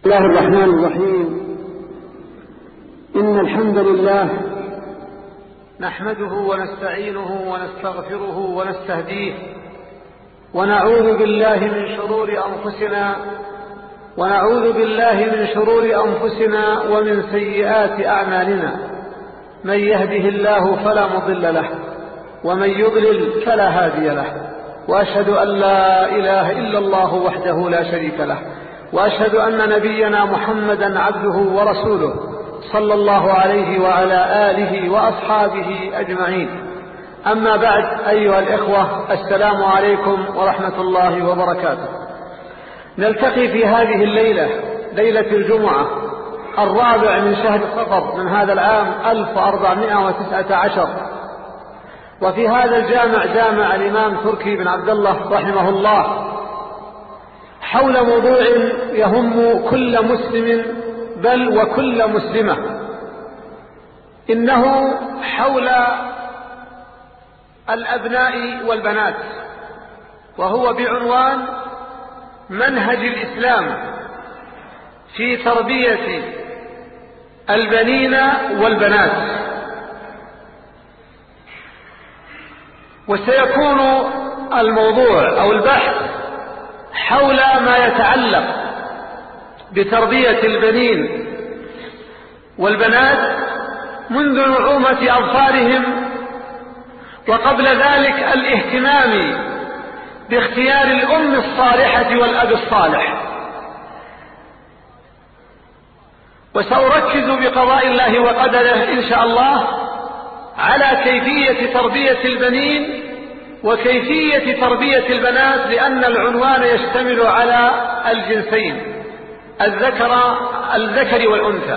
بسم الله الرحمن الرحيم. إن الحمد لله نحمده ونستعينه ونستغفره ونستهديه، ونعوذ بالله من شرور أنفسنا ومن سيئات أعمالنا. من يهده الله فلا مضل له، ومن يضلل فلا هادي له. وأشهد أن لا إله إلا الله وحده لا شريك له، وأشهد أن نبينا محمدا عبده ورسوله، صلى الله عليه وعلى آله وأصحابه أجمعين. أما بعد، أيها الإخوة، السلام عليكم ورحمة الله وبركاته. نلتقي في هذه الليلة، ليلة الجمعة 4 من شهر صفر من هذا العام 1419، وفي هذا الجامع، جامع الإمام تركي بن عبد الله رحمه الله، حول موضوع يهم كل مسلم بل وكل مسلمة. إنه حول الأبناء والبنات، وهو بعنوان منهج الإسلام في تربية البنين والبنات. وسيكون الموضوع أو البحث حول ما يتعلق بتربية البنين والبنات منذ نعومة أظفارهم، وقبل ذلك الاهتمام باختيار الأم الصالحة والأب الصالح. وسأركز بقضاء الله وقدره إن شاء الله على كيفية تربية البنين وكيفية تربية البنات، لأن العنوان يشتمل على الجنسين، الذكر والأنثى.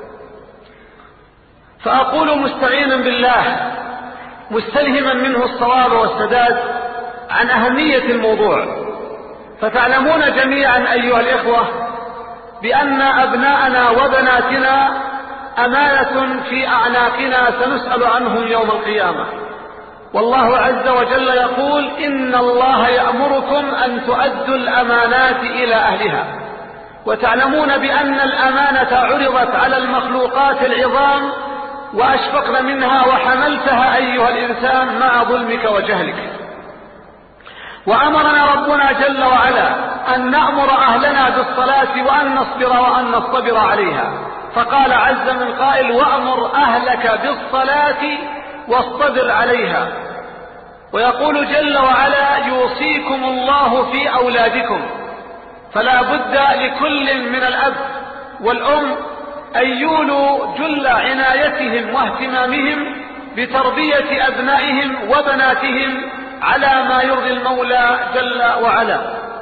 فأقول مستعينا بالله، مستلهما منه الصواب والسداد عن أهمية الموضوع. فتعلمون جميعا أيها الإخوة بأن أبناءنا وبناتنا أمانة في أعناقنا سنسأل عنهم يوم القيامة. والله عز وجل يقول: إن الله يأمركم أن تؤدوا الأمانات إلى أهلها. وتعلمون بأن الأمانة عرضت على المخلوقات العظام وأشفقن منها وحملتها أيها الإنسان مع ظلمك وجهلك. وأمرنا ربنا جل وعلا أن نأمر أهلنا بالصلاة وأن نصبر عليها. فقال عز من قائل: وأمر أهلك بالصلاة واصطبر عليها. ويقول جل وعلا: يوصيكم الله في أولادكم. فلا بد لكل من الأب والأم أن يولوا جل عنايتهم واهتمامهم بتربية أبنائهم وبناتهم على ما يرضي المولى جل وعلا.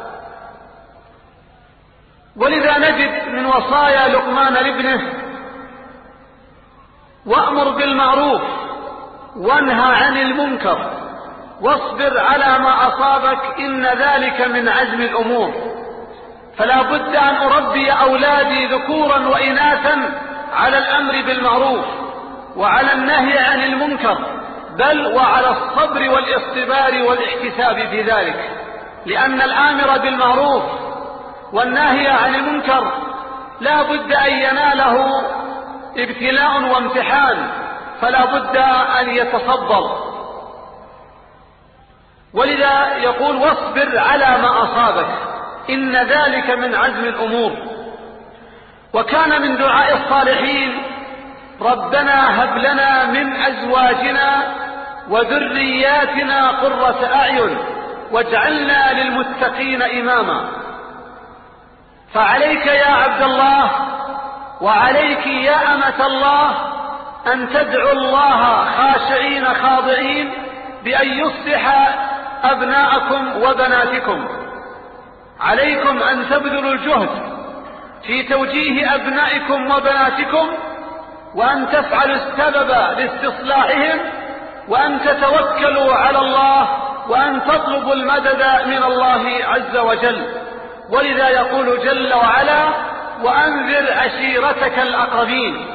ولذا نجد من وصايا لقمان لابنه: وأمر بالمعروف وانهى عن المنكر واصبر على ما أصابك إن ذلك من عزم الأمور. فلا بد أن أربي أولادي ذكورا وإناثا على الأمر بالمعروف وعلى النهي عن المنكر، بل وعلى الصبر والاصطبار والاحتساب في ذلك، لأن الآمر بالمعروف والناهي عن المنكر لا بد أن يناله ابتلاء وامتحان، فلا بد أن يتصبر. ولذا يقول: واصبر على ما أصابك إن ذلك من عزم الأمور. وكان من دعاء الصالحين: ربنا هب لنا من أزواجنا وذرياتنا قرة أعين واجعلنا للمتقين إماما. فعليك يا عبد الله وعليك يا أمة الله أن تدعوا الله خاشعين خاضعين بأن يصلح أبناءكم وبناتكم. عليكم أن تبذلوا الجهد في توجيه أبنائكم وبناتكم، وأن تفعلوا السبب لاستصلاحهم، وأن تتوكلوا على الله، وأن تطلبوا المدد من الله عز وجل. ولذا يقول جل وعلا: وأنذر عشيرتك الأقربين.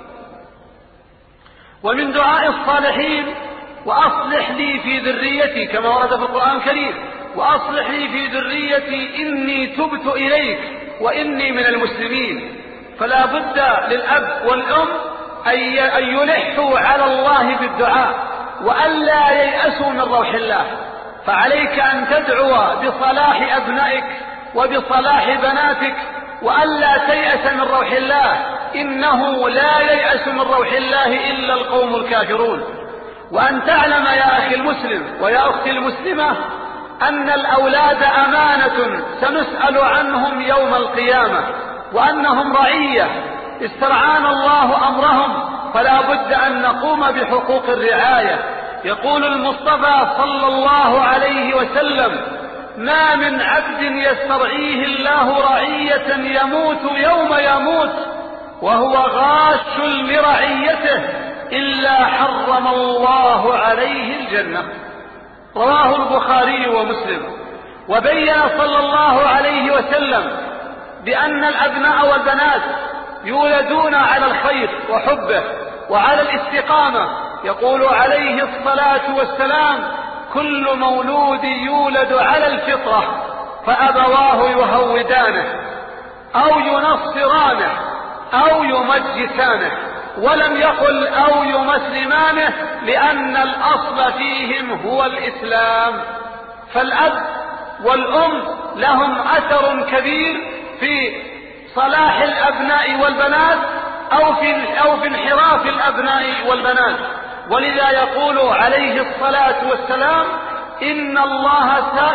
ومن دعاء الصالحين: وأصلح لي في ذريتي، كما ورد في القرآن الكريم: وأصلح لي في ذريتي إني تبت إليك وإني من المسلمين. فلا بد للأب والأم أن يلحوا على الله بالدعاء وألا ييأسوا من روح الله. فعليك أن تدعو بصلاح أبنائك وبصلاح بناتك وألا تيأس من روح الله، إنه لا ييأس من روح الله إلا القوم الكافرون. وأن تعلم يا أخي المسلم ويا أختي المسلمة أن الأولاد أمانة سنسأل عنهم يوم القيامة، وأنهم رعية استرعانا الله أمرهم، فلا بد أن نقوم بحقوق الرعاية. يقول المصطفى صلى الله عليه وسلم: ما من عبد يسترعيه الله رعية يموت يوم يموت وهو غاش لرعيته إلا حرم الله عليه الجنة. رواه البخاري ومسلم. وبين صلى الله عليه وسلم بأن الأبناء والبنات يولدون على الخير وحبه وعلى الاستقامة. يقول عليه الصلاة والسلام: كل مولود يولد على الفطرة فأبواه يهودانه أو ينصرانه أو يمجسانه، ولم يقل أو يمسلمانه، لأن الأصل فيهم هو الإسلام. فالأب والأم لهم أثر كبير في صلاح الأبناء والبنات أو في انحراف الأبناء والبنات. ولذا يقول عليه الصلاة والسلام: إن الله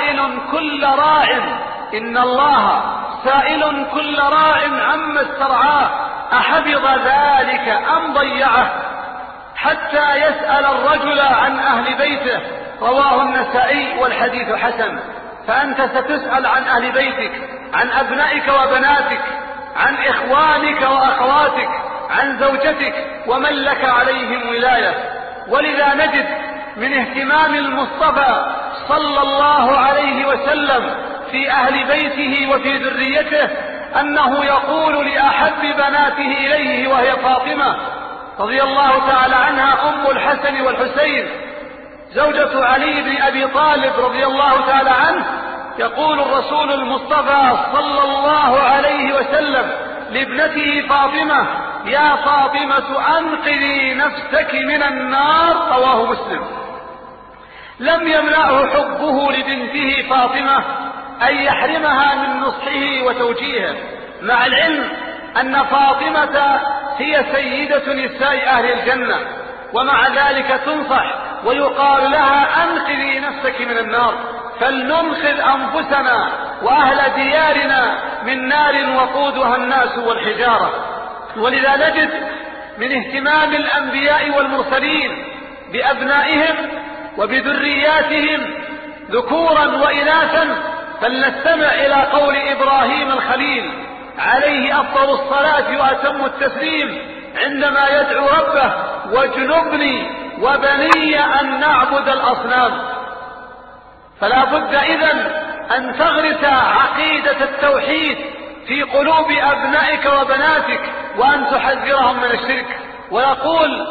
سائل كل راع عما استرعاه أحفظ ذلك أم ضيعه، حتى يسأل الرجل عن أهل بيته. رواه النسائي والحديث حسن. فأنت ستسأل عن أهل بيتك، عن أبنائك وبناتك، عن إخوانك وأخواتك، عن زوجتك ومن لك عليهم ولاية. ولذا نجد من اهتمام المصطفى صلى الله عليه وسلم في أهل بيته وفي ذريته أنه يقول لأحب بناته إليه وهي فاطمة رضي الله تعالى عنها أم الحسن والحسين زوجة علي بن أبي طالب رضي الله تعالى عنه، يقول الرسول المصطفى صلى الله عليه وسلم لابنته فاطمة: يا فاطمة أنقذي نفسك من النار. رواه مسلم. لم يمنعه حبه لبنته فاطمة أن يحرمها من نصحه وتوجيهه، مع العلم أن فاطمة هي سيدة نساء أهل الجنة، ومع ذلك تنصح ويقال لها: أنقذي نفسك من النار. فلننقذ أنفسنا وأهل ديارنا من نار وقودها الناس والحجارة. ولذا نجد من اهتمام الأنبياء والمرسلين بأبنائهم وبذرياتهم ذكورا وإناثا. فلنستمع إلى قول إبراهيم الخليل عليه أفضل الصلاة وأتم التسليم عندما يدعو ربه: واجنبني وبني أن نعبد الأصنام. فلا بد إذن أن تغرس عقيدة التوحيد في قلوب أبنائك وبناتك، وأن تحذرهم من الشرك. ويقول: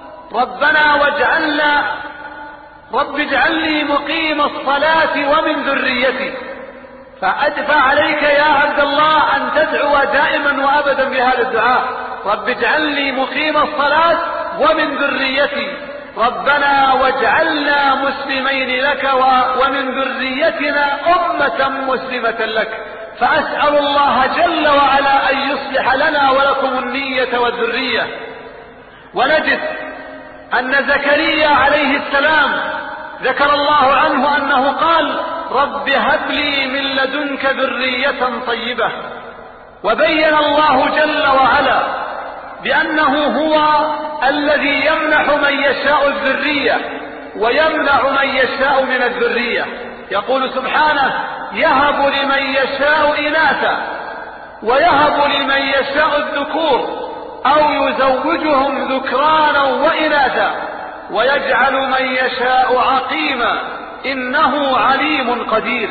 رب اجعلني مقيم الصلاة ومن ذريتي. فعليك يا عبد الله أن تدعو دائما وأبدا بهذا الدعاء: رب اجعلني مقيم الصلاة ومن ذريتي، ربنا واجعلنا مسلمين لك ومن ذريتنا أمة مسلمة لك. فأسأل الله جل وعلا أن يصلح لنا ولكم النية والذرية. ونجد أن زكريا عليه السلام ذكر الله عنه أنه قال: رب هب لي من لدنك ذرية طيبة. وبين الله جل وعلا بأنه هو الذي يمنح من يشاء الذرية ويمنع من يشاء من الذرية. يقول سبحانه: يهب لمن يشاء إناثا ويهب لمن يشاء الذكور أو يزوجهم ذكرانا وإناثا ويجعل من يشاء عقيما إنه عليم قدير.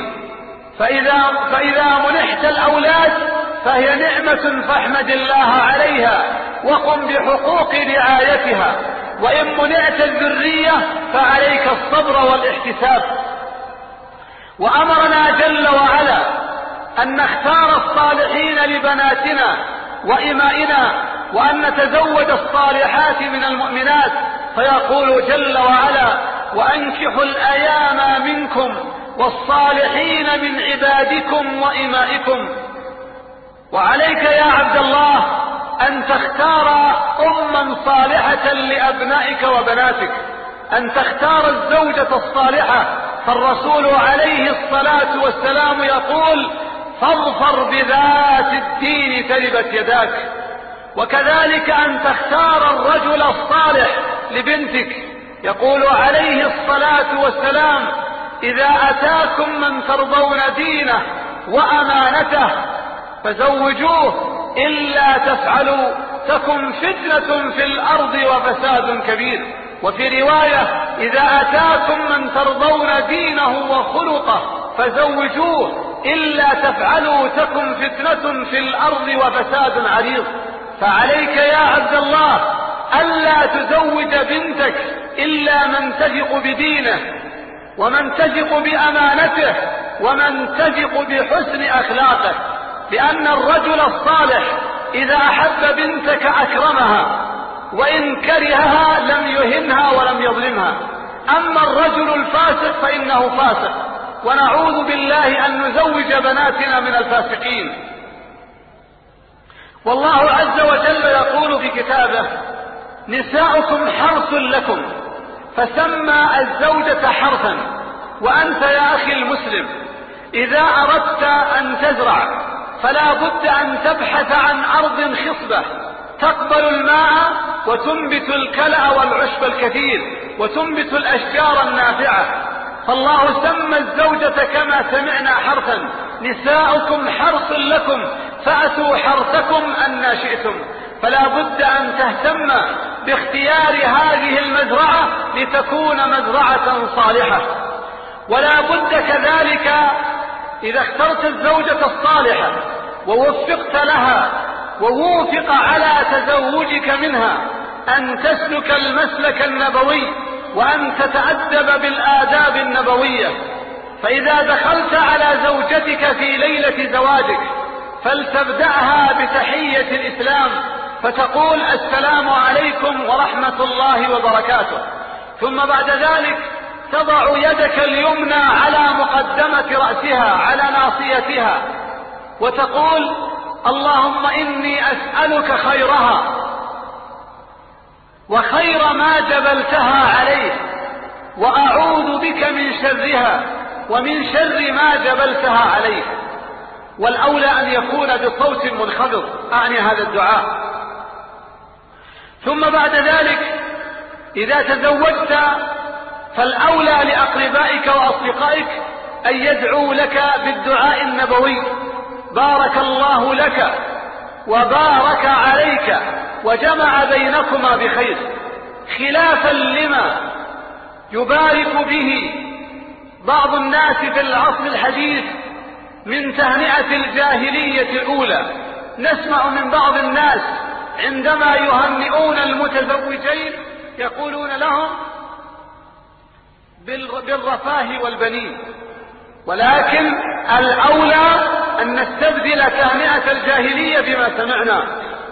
فإذا منحت الأولاد فهي نعمة فاحمد الله عليها وقم بحقوق رعايتها، وإن منعت الذرية فعليك الصبر والاحتساب. وأمرنا جل وعلا أن نختار الصالحين لبناتنا وإمائنا، وأن نتزوج الصالحات من المؤمنات، فيقول جل وعلا: وأنكحوا الأيام منكم والصالحين من عبادكم وإمائكم. وعليك يا عبد الله أن تختار أما صالحة لأبنائك وبناتك، أن تختار الزوجة الصالحة، فالرسول عليه الصلاة والسلام يقول: فاظفر بذات الدين تربت يداك. وكذلك أن تختار الرجل الصالح لبنتك، يقول عليه الصلاة والسلام: إذا أتاكم من ترضون دينه وأمانته فزوجوه، إلا تفعلوا تكن فتنة في الأرض وفساد كبير. وفي رواية: إذا أتاكم من ترضون دينه وخلقه فزوجوه، إلا تفعلوا تكن فتنة في الأرض وفساد عريض. فعليك يا عبد الله ألا تزوج بنتك إلا من تثق بدينه، ومن تثق بأمانته، ومن تثق بحسن أخلاقه، لأن الرجل الصالح إذا أحب بنتك أكرمها، وإن كرهها لم يهنها ولم يظلمها. أما الرجل الفاسق فإنه فاسق، ونعوذ بالله أن نزوج بناتنا من الفاسقين. والله عز وجل يقول في كتابه: نساؤكم حرث لكم، فسمى الزوجة حرثا. وأنت يا أخي المسلم إذا أردت أن تزرع فلا بد أن تبحث عن أرض خصبة تقبل الماء وتنبت الكلأ والعشب الكثير وتنبت الأشجار النافعة. فالله سمى الزوجة كما سمعنا حرثا: نساؤكم حرث لكم فأتوا حرثكم أن شئتم. فلا بد أن تهتم باختيار هذه المزرعة لتكون مزرعة صالحة. ولا بد كذلك إذا اخترت الزوجة الصالحة ووفقت لها ووافق على تزوجك منها أن تسلك المسلك النبوي، وأن تتأدب بالآداب النبوية. فإذا دخلت على زوجتك في ليلة زواجك فلتبدأها بتحية الإسلام، فتقول: السلام عليكم ورحمة الله وبركاته. ثم بعد ذلك تضع يدك اليمنى على مقدمة رأسها على ناصيتها وتقول: اللهم إني أسألك خيرها وخير ما جبلتها عليه، وأعوذ بك من شرها ومن شر ما جبلتها عليه. والأولى أن يكون بصوت منخفض، أعني هذا الدعاء. ثم بعد ذلك إذا تزوجت فالأولى لأقربائك وأصدقائك أن يدعوا لك بالدعاء النبوي: بارك الله لك وبارك عليك وجمع بينكما بخير، خلافا لما يبارك به بعض الناس في العصر الحديث من تهنئة الجاهلية الأولى. نسمع من بعض الناس عندما يهنئون المتزوجين يقولون لهم بالرفاه والبنين، ولكن الأولى أن نستبدل تهنئة الجاهلية بما سمعنا.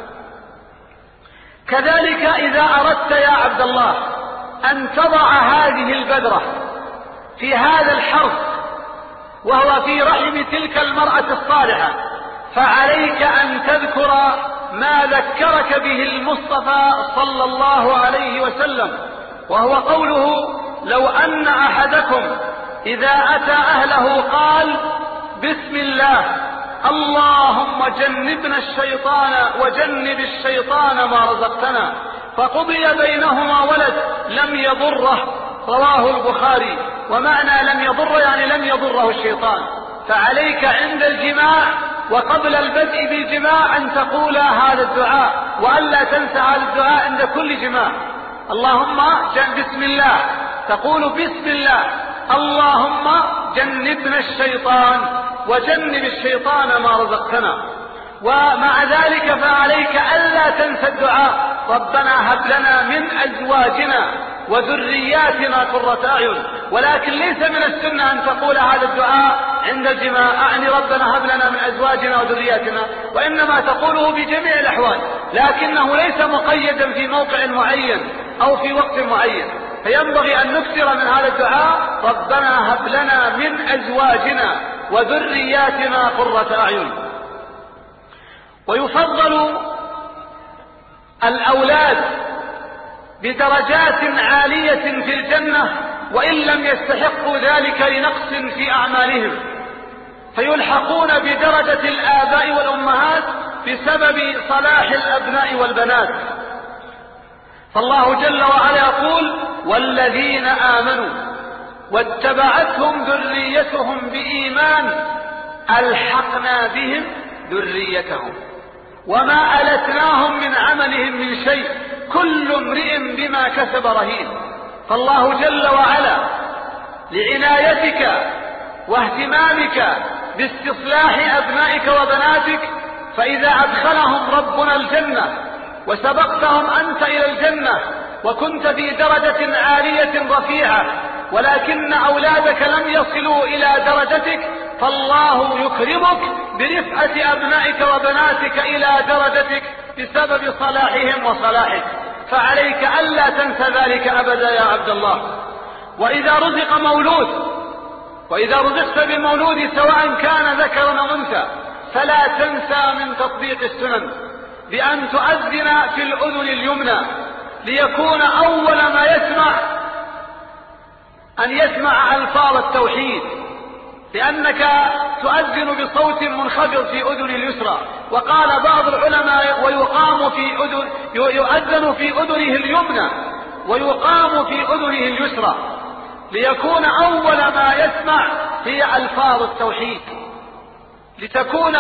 كذلك إذا أردت يا عبد الله أن تضع هذه البذرة في هذا الحرث وهو في رحم تلك المرأة الصالحة، فعليك أن تذكر ما ذكرك به المصطفى صلى الله عليه وسلم، وهو قوله: لو أن أحدكم إذا أتى أهله قال: بسم الله اللهم جنبنا الشيطان وجنب الشيطان ما رزقتنا، فقضي بينهما ولد لم يضره. رواه البخاري. ومعنى لم يضر يعني لم يضره الشيطان. فعليك عند الجماع وقبل البدء بالجماع أن تقول هذا الدعاء، وألا تنسى هذا الدعاء عند كل جماع. اللهم بسم الله، تقول بسم الله اللهم جنبنا الشيطان وجنب الشيطان ما رزقتنا. ومع ذلك فعليك ألا تنسى الدعاء: ربنا هب لنا من أزواجنا وذرياتنا قرة أعين. ولكن ليس من السنة أن تقول هذا الدعاء عند الجماع أعني ربنا هب لنا من أزواجنا وذرياتنا، وإنما تقوله بجميع الأحوال، لكنه ليس مقيدا في موقع معين أو في وقت معين. فينبغي أن نكثر من هذا الدعاء: ربنا هب لنا من أزواجنا وذرياتنا قرة أعين. ويفضل الأولاد بدرجات عالية في الجنة وإن لم يستحقوا ذلك لنقص في أعمالهم، فيلحقون بدرجة الآباء والأمهات بسبب صلاح الأبناء والبنات. فالله جل وعلا يقول: والذين آمنوا واتبعتهم ذريتهم بإيمان ألحقنا بهم ذريتهم وما ألتناهم من عملهم من شيء كل امرئ بما كسب رهين. فالله جل وعلا لعنايتك واهتمامك باستصلاح أبنائك وبناتك، فإذا أدخلهم ربنا الجنة وسبقتهم أنت إلى الجنة وكنت في درجة عالية رفيعة، ولكن أولادك لم يصلوا إلى درجتك، فالله يكرمك برفعة أبنائك وبناتك إلى درجتك بسبب صلاحهم وصلاحك. فعليك ألا تنسى ذلك أبدا يا عبد الله. وإذا رزقت بالمولود سواء كان ذكرا أو أنثى، فلا تنسى من تطبيق السنن بأن تؤذن في الأذن اليمنى ليكون أول ما أن يسمع ألفاظ التوحيد، لأنك تؤذن بصوت منخفض في أذن اليسرى. وقال بعض العلماء: يؤذن في أذنه اليمنى ويقام في أذنه اليسرى، ليكون أول ما يسمع هي ألفاظ التوحيد، لتكون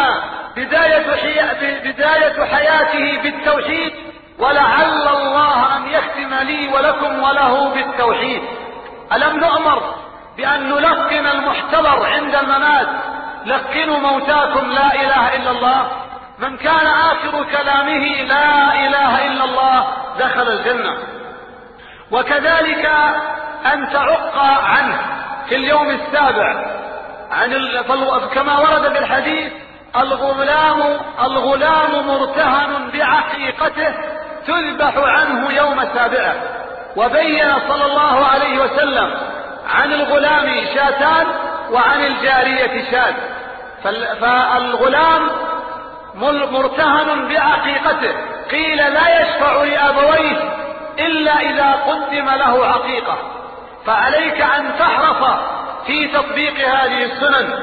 بداية حياته بالتوحيد، ولعل الله أن يختم لي ولكم وله بالتوحيد. ألم نؤمر بأن نلقن المحتضر عند الممات: لقنوا موتاكم لا إله إلا الله؟ من كان آخر كلامه لا إله إلا الله دخل الجنة. وكذلك أن تعق عنه في اليوم السابع كما ورد في الحديث: الغلام مرتهن بعقيقته تذبح عنه يوم سابعه. وبين صلى الله عليه وسلم عن الغلام شاتان وعن الجارية شات. فالغلام مرتهن بعقيقته، قيل لا يشفع لأبويه إلا إذا قدم له عقيقة. فعليك أن تحرص في تطبيق هذه السنن.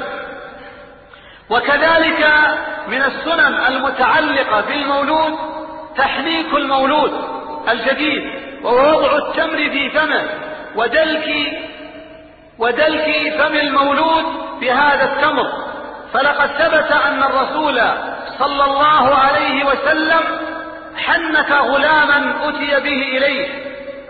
وكذلك من السنن المتعلقة بالمولود تحنيك المولود الجديد، وهو وضع التمر في فمه ودلك فم المولود بهذا التمر. فلقد ثبت أن الرسول صلى الله عليه وسلم حنك غلاما أتي به إليه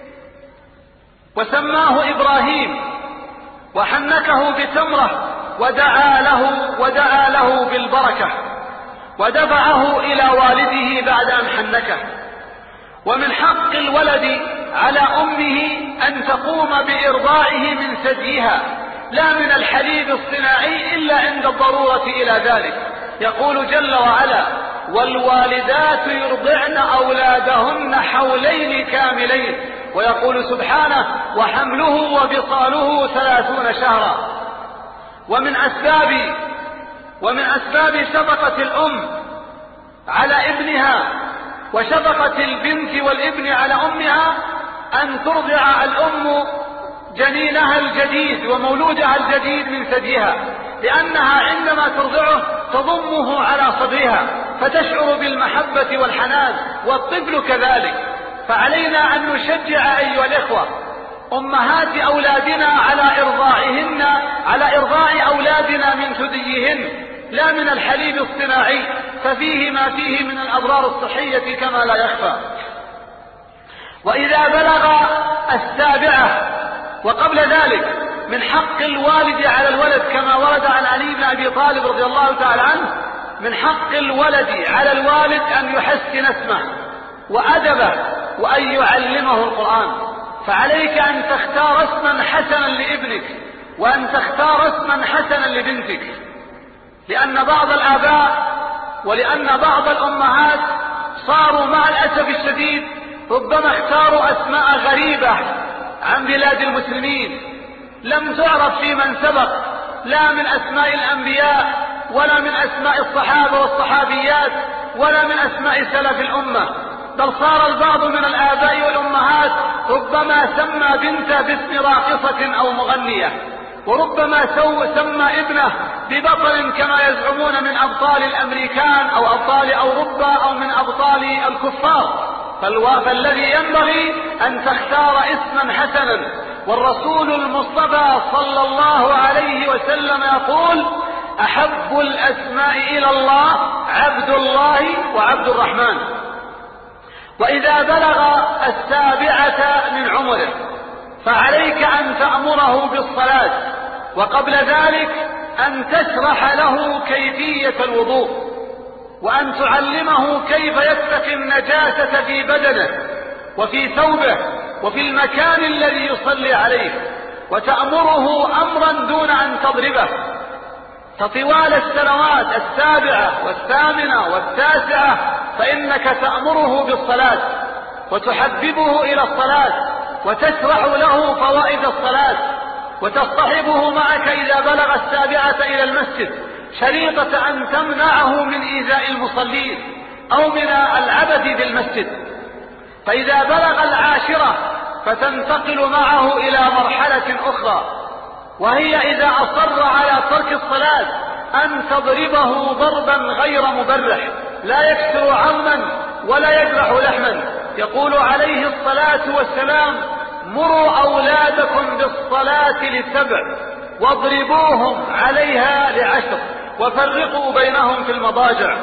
وسماه إبراهيم، وحنكه بتمرة ودعا له بالبركة، ودفعه إلى والده بعد أن حنكه. ومن حق الولد على أمه أن تقوم بإرضاعه من ثديها، لا من الحليب الصناعي إلا عند الضرورة إلى ذلك. يقول جل وعلا: والوالدات يرضعن أولادهن حولين كاملين. ويقول سبحانه: وحمله وبطاله 30 شهرا. ومن أسباب شفقة الأم على ابنها وشفقة البنت والابن على أمها أن ترضع الأم جنينها الجديد ومولودها الجديد من ثديها، لأنها عندما ترضعه تضمه على صدرها فتشعر بالمحبة والحنان، والطفل كذلك. فعلينا أن نشجع أيها الإخوة أمهات أولادنا على إرضاع أولادنا من ثديهن لا من الحليب الصناعي، ففيه ما فيه من الأضرار الصحية كما لا يخفى. وإذا بلغ 7 وقبل ذلك من حق الوالد على الولد كما ورد عن علي بن أبي طالب رضي الله تعالى عنه: من حق الولد على الوالد أن يحسن اسمه وأدبه وأن يعلمه القرآن. فعليك أن تختار اسما حسنا لابنك وأن تختار اسما حسنا لبنتك، لأن بعض الآباء ولأن بعض الأمهات صاروا مع الأسف الشديد ربما اختاروا أسماء غريبة عن بلاد المسلمين لم تعرف في من سبق، لا من أسماء الأنبياء ولا من أسماء الصحابة والصحابيات ولا من أسماء سلف الأمة، بل صار البعض من الآباء والأمهات ربما سمى بنته باسم راقصة أو مغنية، وربما سمى ابنه ببطل كما يزعمون من أبطال الأمريكان أو أبطال أوروبا أو من أبطال الكفار. فالذي ينبغي أن تختار اسما حسنا، والرسول المصطفى صلى الله عليه وسلم يقول: أحب الأسماء إلى الله عبد الله وعبد الرحمن. وإذا بلغ 7 من عمره فعليك أن تأمره بالصلاة، وقبل ذلك أن تشرح له كيفية الوضوء، وأن تعلمه كيف يتقي النجاسة في بدنه وفي ثوبه وفي المكان الذي يصلي عليه، وتأمره أمرا دون أن تضربه. فطوال السنوات 7 و8 و9 فإنك تأمره بالصلاة وتحببه إلى الصلاة وتشرح له فوائد الصلاة، وتصطحبه معك إذا بلغ 7 إلى المسجد شريطة أن تمنعه من إيذاء المصلين أو من العبث في المسجد. فإذا بلغ 10 فتنتقل معه إلى مرحلة أخرى، وهي إذا أصر على ترك الصلاة أن تضربه ضربا غير مبرح لا يكسر عظما ولا يجرح لحما. يقول عليه الصلاة والسلام: مروا أولادكم بالصلاة ل7 واضربوهم عليها ل10 وفرقوا بينهم في المضاجع.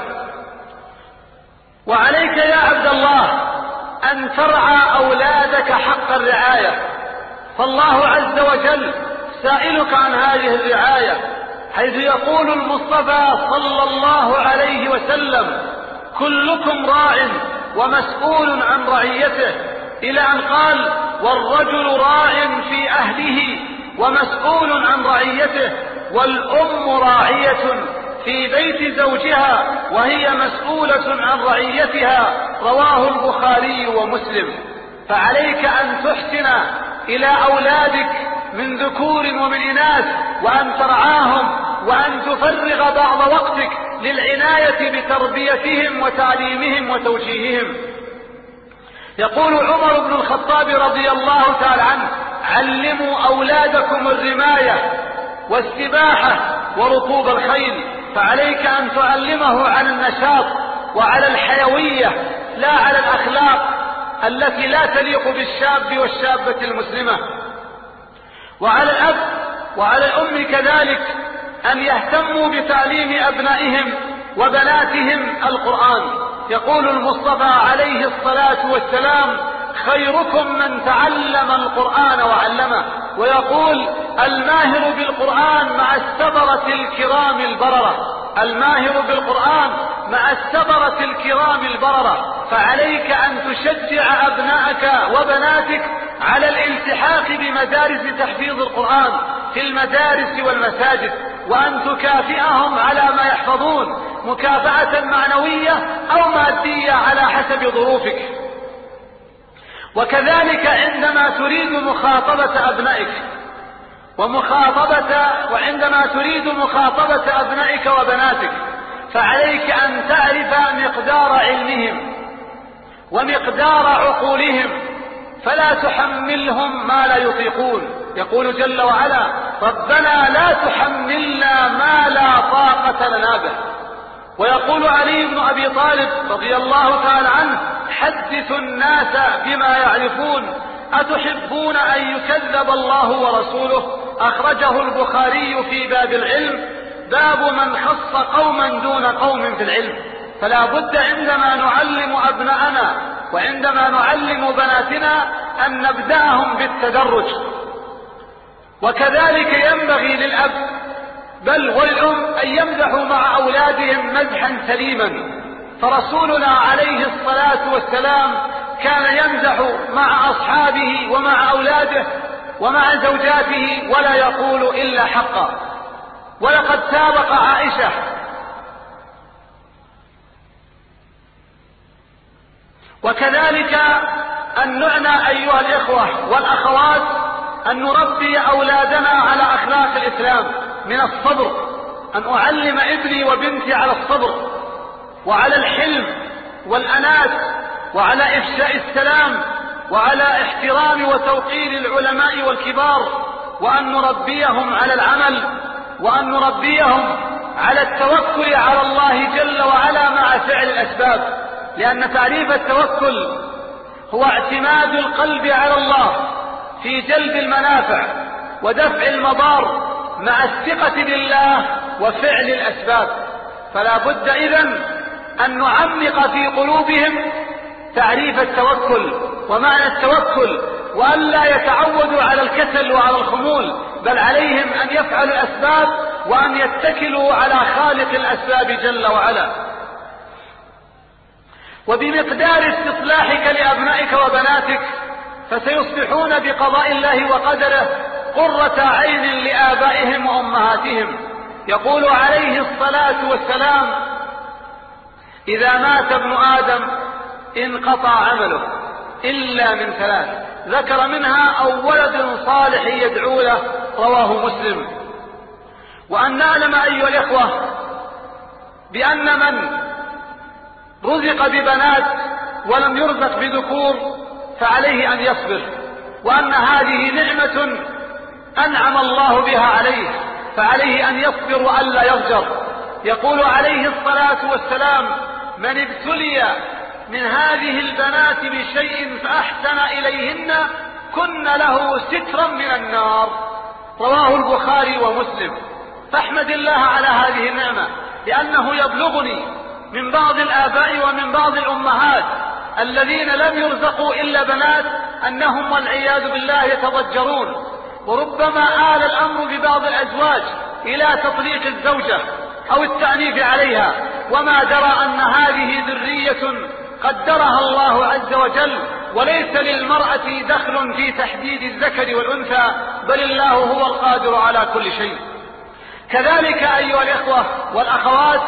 وعليك يا عبد الله أن ترعى أولادك حق الرعاية، فالله عز وجل سائلك عن هذه الرعاية، حيث يقول المصطفى صلى الله عليه وسلم: كلكم راع ومسؤول عن رعيته، إلى أن قال: والرجل راع في أهله ومسؤول عن رعيته، والأم راعية في بيت زوجها وهي مسؤولة عن رعيتها. رواه البخاري ومسلم. فعليك أن تحسن إلى أولادك من ذكور ومن إناث، وأن ترعاهم، وأن تفرغ بعض وقتك للعناية بتربيتهم وتعليمهم وتوجيههم. يقول عمر بن الخطاب رضي الله تعالى عنه: علموا أولادكم الرماية والسباحة وركوب الخيل. فعليك أن تعلمه على النشاط وعلى الحيوية، لا على الأخلاق التي لا تليق بالشاب والشابة المسلمة. وعلى الأب وعلى الأم كذلك أن يهتموا بتعليم أبنائهم وبناتهم القرآن. يقول المصطفى عليه الصلاة والسلام: خيركم من تعلم القرآن وعلمه. ويقول: الماهر بالقرآن مع السبرة الكرام البررة، الماهر بالقرآن مع السبرة الكرام البررة. فعليك أن تشجع أبنائك وبناتك على الالتحاق بمدارس تحفيظ القرآن في المدارس والمساجد، وأن تكافئهم على ما يحفظون مكافأة معنوية أو مادية على حسب ظروفك. وكذلك عندما تريد مخاطبة أبنائك وعندما تريد مخاطبة أبنائك وبناتك فعليك أن تعرف مقدار علمهم ومقدار عقولهم، فلا تحملهم ما لا يطيقون. يقول جل وعلا: ربنا لا تحملنا ما لا طاقة لنا به. ويقول علي بن أبي طالب رضي الله تعالى عنه: حدثوا الناس بما يعرفون، أتحبون أن يكذب الله ورسوله؟ أخرجه البخاري في باب العلم، باب من خص قوما دون قوم في العلم. فلا بد عندما نعلم أبناءنا وعندما نعلم بناتنا أن نبدأهم بالتدرج. وكذلك ينبغي للأب بل وللأم أن يمدحوا مع أولادهم مدحا سليما. فرسولنا عليه الصلاة والسلام كان يمزح مع أصحابه ومع أولاده ومع زوجاته ولا يقول إلا حقا. ولقد سابق عائشة وكذلك أن نعنى أيها الإخوة والأخوات أن نربي أولادنا على أخلاق الإسلام من الصبر، أن أعلم ابني وبنتي على الصبر وعلى الحلم والأنات وعلى إفشاء السلام وعلى احترام وتوقير العلماء والكبار، وأن نربيهم على العمل، وأن نربيهم على التوكل على الله جل وعلا مع فعل الأسباب، لأن تعريف التوكل هو اعتماد القلب على الله في جلب المنافع ودفع المضار مع الثقة بالله وفعل الأسباب. فلا بد إذن أن نعمق في قلوبهم تعريف التوكل ومعنى التوكل، وأن لا يتعودوا على الكسل وعلى الخمول، بل عليهم أن يفعلوا الأسباب وأن يتكلوا على خالق الأسباب جل وعلا. وبمقدار استصلاحك لأبنائك وبناتك فسيصبحون بقضاء الله وقدره قرة عين لآبائهم وأمهاتهم. يقول عليه الصلاة والسلام: إذا مات ابن آدم انقطع عمله إلا من ثلاث، ذكر منها أو ولد صالح يدعو له، رواه مسلم. وأن نعلم أيها الإخوة بأن من رزق ببنات ولم يرزق بذكور فعليه أن يصبر، وأن هذه نعمة أنعم الله بها عليه، فعليه أن يصبر وألا يضجر. يقول عليه الصلاة والسلام: من ابتلي من هذه البنات بشيء فأحسن إليهن كن له سترا من النار، رواه البخاري ومسلم. فاحمد الله على هذه النعمة، لأنه يبلغني من بعض الآباء ومن بعض الأمهات الذين لم يرزقوا إلا بنات أنهم والعياذ بالله يتضجرون، وربما آل الأمر ببعض الأزواج إلى تطليق الزوجة أو التعنيف عليها، وما درى أن هذه ذرية قدرها الله عز وجل، وليس للمرأة دخل في تحديد الذكر والأنثى، بل الله هو القادر على كل شيء. كذلك أيها الإخوة والأخوات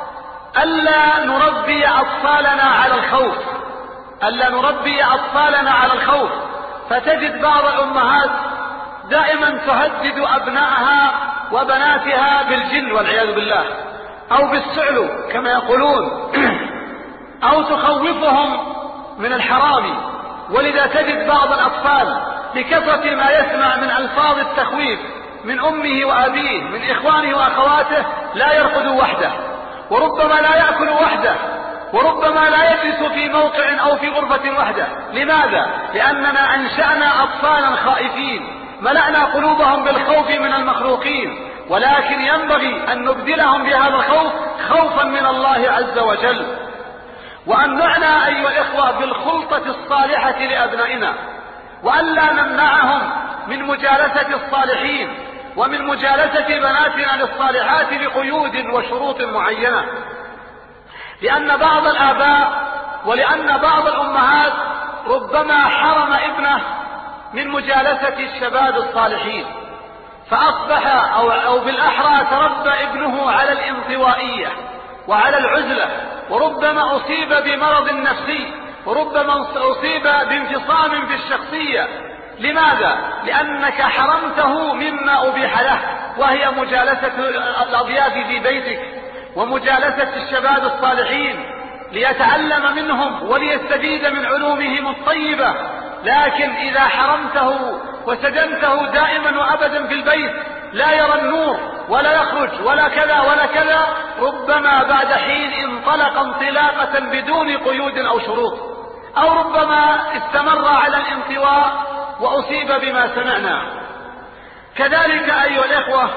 ألا نربي أطفالنا على الخوف، ألا نربي أطفالنا على الخوف. فتجد بعض الأمهات دائما تهدد أبنائها وبناتها بالجن والعياذ بالله، أو بالسعل كما يقولون، أو تخوفهم من الحرام. ولذا تجد بعض الأطفال بكثرة ما يسمع من ألفاظ التخويف من أمه وأبيه من إخوانه وأخواته لا يرقد وحده، وربما لا يأكل وحده، وربما لا يجلس في موقع أو في غرفة وحده. لماذا؟ لأننا أنشأنا أطفالا خائفين، ملأنا قلوبهم بالخوف من المخلوقين، ولكن ينبغي أن نبدلهم بهذا الخوف خوفا من الله عز وجل. وأن نعنى أيها الإخوة بالخلطة الصالحة لأبنائنا، وألا نمنعهم من مجالسة الصالحين ومن مجالسة بناتنا للصالحات بقيود وشروط معينة، لأن بعض الآباء ولأن بعض الأمهات ربما حرم ابنه من مجالسة الشباب الصالحين، فأصبح أو بالأحرى تربى ابنه على الانطوائية وعلى العزلة، وربما أصيب بمرض نفسي، وربما أصيب بانفصام في الشخصية. لماذا؟ لأنك حرمته مما أبيح له، وهي مجالسة الأضياف في بيتك ومجالسة الشباب الصالحين ليتعلم منهم وليستفيد من علومهم الطيبة. لكن إذا حرمته وسجنته دائما وأبدا في البيت لا يرى النور ولا يخرج ولا كذا ولا كذا، ربما بعد حين انطلق انطلاقة بدون قيود أو شروط، أو ربما استمر على الانطواء وأصيب بما سمعنا. كذلك أيها الإخوة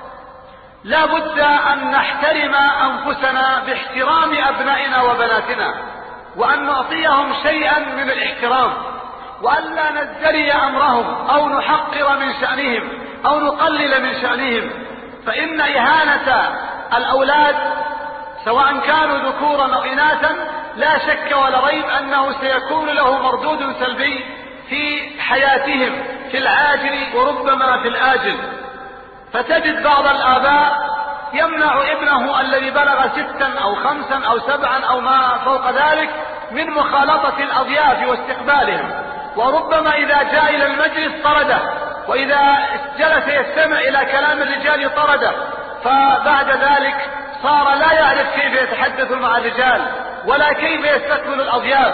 لا بد أن نحترم أنفسنا باحترام أبنائنا وبناتنا، وأن نعطيهم شيئا من الاحترام، وأن لا نزدري أمرهم أو نحقر من شأنهم أو نقلل من شأنهم. فإن إهانة الأولاد سواء كانوا ذكورا أو إناثا لا شك ولا ريب أنه سيكون له مردود سلبي في حياتهم، في العاجل وربما في الآجل. فتجد بعض الآباء يمنع ابنه الذي بلغ 6 أو 5 أو 7 أو ما فوق ذلك من مخالطة الأضياف واستقبالهم، وربما إذا جاء إلى المجلس طرده، وإذا جلس يستمع إلى كلام الرجال طرده، فبعد ذلك صار لا يعرف كيف يتحدث مع الرجال ولا كيف يستقبل الأضياف،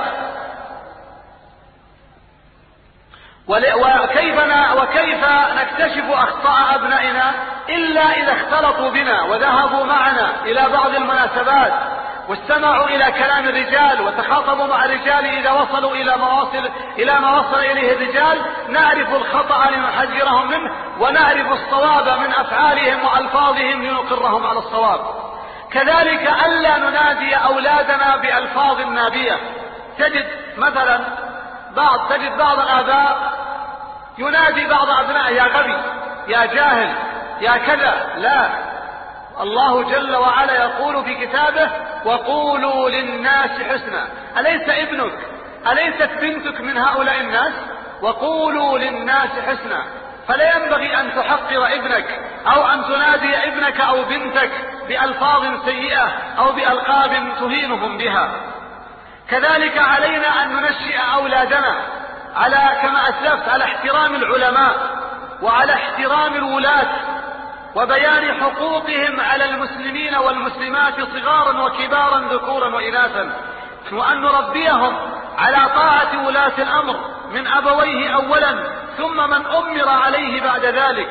وكيف نكتشف أخطاء أبنائنا إلا إذا اختلطوا بنا وذهبوا معنا إلى بعض المناسبات واستمعوا إلى كلام الرجال وتخاطبوا مع الرجال. إذا وصلوا إلى ما وصل إليه الرجال نعرف الخطأ لنحذرهم منه، ونعرف الصواب من أفعالهم وألفاظهم لنقرهم على الصواب. كذلك ألا ننادي أولادنا بألفاظ نابية. تجد بعض الآباء ينادي بعض أبنائه يا غبي، يا جاهل، يا كذا. لا، الله جل وعلا يقول في كتابه وقولوا للناس حسنا. أليس ابنك، أليست بنتك من هؤلاء الناس؟ وقولوا للناس حسنا. فلا ينبغي أن تحقر ابنك أو أن تنادي ابنك أو بنتك بألفاظ سيئة أو بألقاب تهينهم بها. كذلك علينا أن ننشئ أولادنا كما أسلفت على احترام العلماء وعلى احترام الولاة وبيان حقوقهم على المسلمين والمسلمات صغارا وكبارا ذكورا وإناثا، وأن نربيهم على طاعة ولاة الأمر من أبويه أولا ثم من أمر عليه بعد ذلك،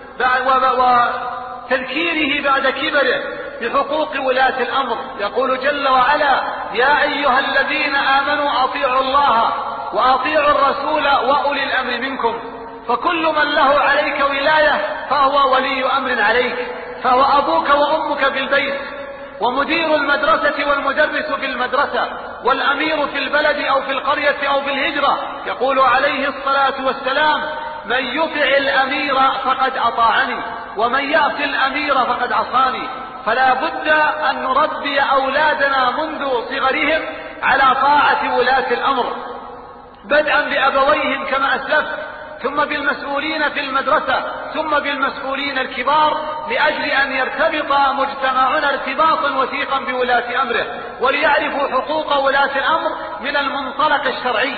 وتذكيره بعد كبره بحقوق ولاة الأمر. يقول جل وعلا يا أيها الذين آمنوا أطيعوا الله وأطيعوا الرسول وأولي الأمر منكم. فكل من له عليك ولاية فهو ولي أمر عليك، فهو أبوك وأمك في البيت، ومدير المدرسة والمدرس في المدرسة، والأمير في البلد أو في القرية أو في الهجرة. يقول عليه الصلاة والسلام من يطع الأمير فقد أطاعني ومن يعص الأمير فقد عصاني. فلا بد أن نربي أولادنا منذ صغرهم على طاعة ولاة الأمر، بدءا بأبويهم كما أسلفت، ثم بالمسؤولين في المدرسة، ثم بالمسؤولين الكبار، لأجل أن يرتبط مجتمعنا ارتباطا وثيقا بولاة أمره، وليعرفوا حقوق ولاة الأمر من المنطلق الشرعي.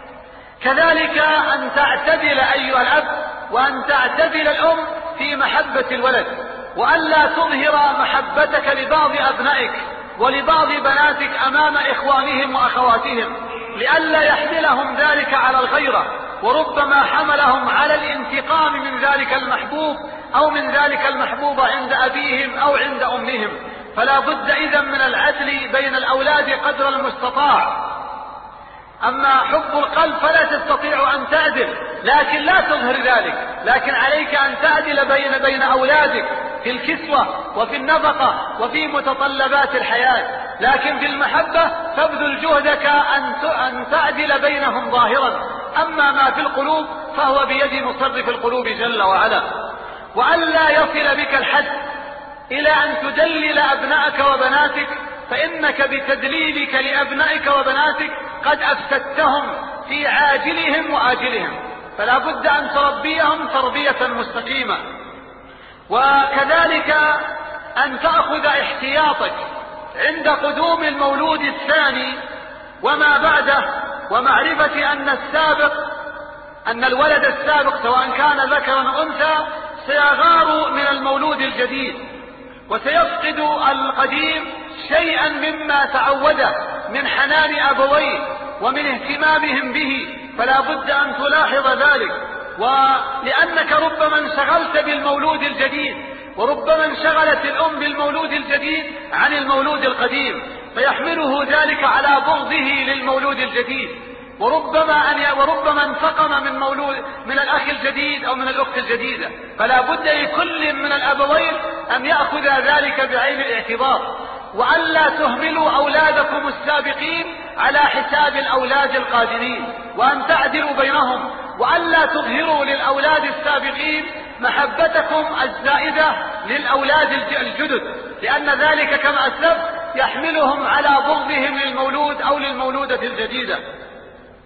كذلك أن تعتدل أيها الأب وأن تعتدل الأم في محبة الولد، وألا تظهر محبتك لبعض أبنائك ولبعض بناتك أمام إخوانهم وأخواتهم، لئلا يحملهم ذلك على الغيرة، وربما حملهم على الانتقام من ذلك المحبوب أو من ذلك المحبوب عند أبيهم أو عند أمهم. فلا بد إذن من العدل بين الأولاد قدر المستطاع. أما حب القلب فلا تستطيع أن تعدل، لكن لا تظهر ذلك، لكن عليك أن تعدل بين أولادك في الكسوة وفي النفقة وفي متطلبات الحياة، لكن في المحبة تبذل جهدك أن تعدل بينهم ظاهرا. أما ما في القلوب فهو بيد مصرف القلوب جل وعلا. وألا يصل بك الحد إلى أن تدلل أبنائك وبناتك، فإنك بتدليلك لأبنائك وبناتك قد أفسدتهم في عاجلهم وآجلهم. فلا بد أن تربيهم تربية مستقيمة. وكذلك أن تأخذ احتياطك عند قدوم المولود الثاني وما بعده، ومعرفة أن الولد السابق سواء كان ذكرا أو أنثى سيغار من المولود الجديد، وسيفقد القديم شيئا مما تعوده من حنان أبويه ومن اهتمامهم به. فلا بد أن تلاحظ ذلك، ولأنك ربما انشغلت بالمولود الجديد، وربما انشغلت الأم بالمولود الجديد عن المولود القديم، فيحمله ذلك على بغضه للمولود الجديد، وربما انتقم من الأخ الجديد أو من الأخت الجديدة. فلا بد لكل من الأبوين أن يأخذ ذلك بعين الاعتبار، وألا تهملوا أولادكم السابقين على حساب الأولاد القادمين، وأن تعدلوا بينهم، وألا تظهروا للأولاد السابقين محبتكم الزائدة للأولاد الجدد، لأن ذلك كما أسلفت يحملهم على بغضهم للمولود أو للمولودة الجديدة.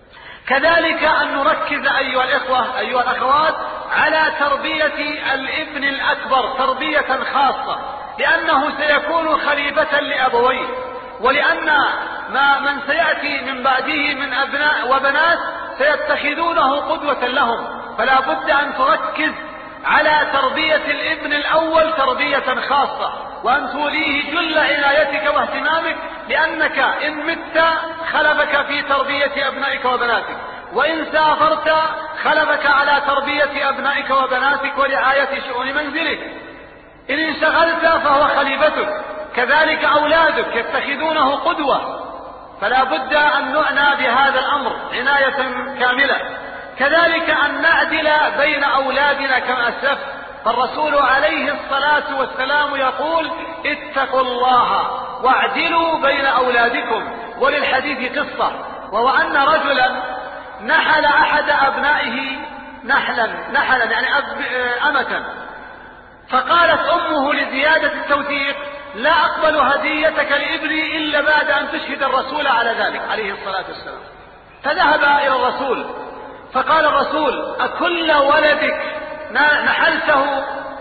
كذلك أن نركز أيها الإخوة أيها الأخوات على تربية الابن الأكبر تربية خاصة، لأنه سيكون خليفة لأبويه، ولأن من سيأتي من بعده من أبناء وبنات سيتخذونه قدوة لهم، فلا بد أن تركز على تربية الابن الأول تربية خاصة، وأن توليه جل عنايتك واهتمامك، لأنك إن مت خلفك في تربية أبنائك وبناتك، وإن سافرت خلفك على تربية أبنائك وبناتك ورعاية شؤون منزلك، إن انشغلت فهو خليفتك، كذلك أولادك يتخذونه قدوة، فلا بد أن نعنى بهذا الأمر عناية كاملة. كذلك أن نعدل بين أولادنا كما أسلفت، فالرسول عليه الصلاة والسلام يقول اتقوا الله واعدلوا بين أولادكم. وللحديث قصة، وهو أن رجلا نحل أحد أبنائه نحلا يعني أمة، فقالت أمه لزيادة التوثيق لا أقبل هديتك لابني إلا بعد أن تشهد الرسول على ذلك عليه الصلاة والسلام. فذهب إلى الرسول فقال الرسول أكل ولدك نحلته؟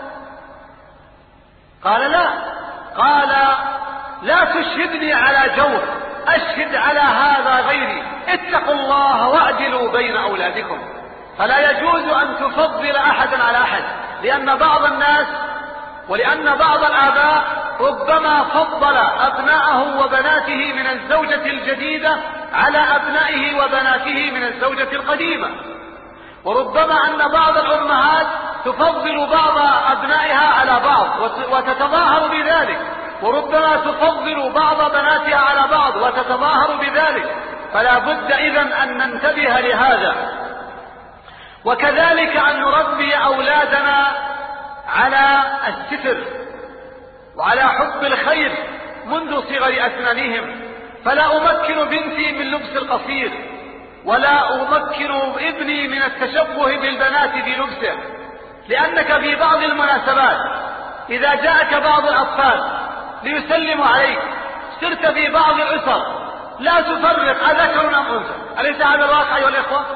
قال لا. قال لا تشهدني على جور، أشهد على هذا غيري، اتقوا الله واعدلوا بين أولادكم. فلا يجوز أن تفضل أحدا على أحد، لأن بعض الناس ولأن بعض الآباء ربما فضل أبناءه وبناته من الزوجة الجديدة على أبنائه وبناته من الزوجة القديمة، وربما أن بعض الأمهات تفضل بعض أبنائها على بعض وتتظاهر بذلك، وربما تفضل بعض بناتها على بعض وتتظاهر بذلك، فلا بد إذن أن ننتبه لهذا. وكذلك أن نربي أولادنا على الستر وعلى حب الخير منذ صغر أسنانهم، فلا أمكن بنتي من لبس القصير، ولا أمكن ابني من التشبه بالبنات في لبسه، لأنك في بعض المناسبات إذا جاءك بعض الأطفال ليسلموا عليك صرت في بعض الأسر لا تفرق أذكر أم أنثى. أليس هذا الواقع أيها الإخوة؟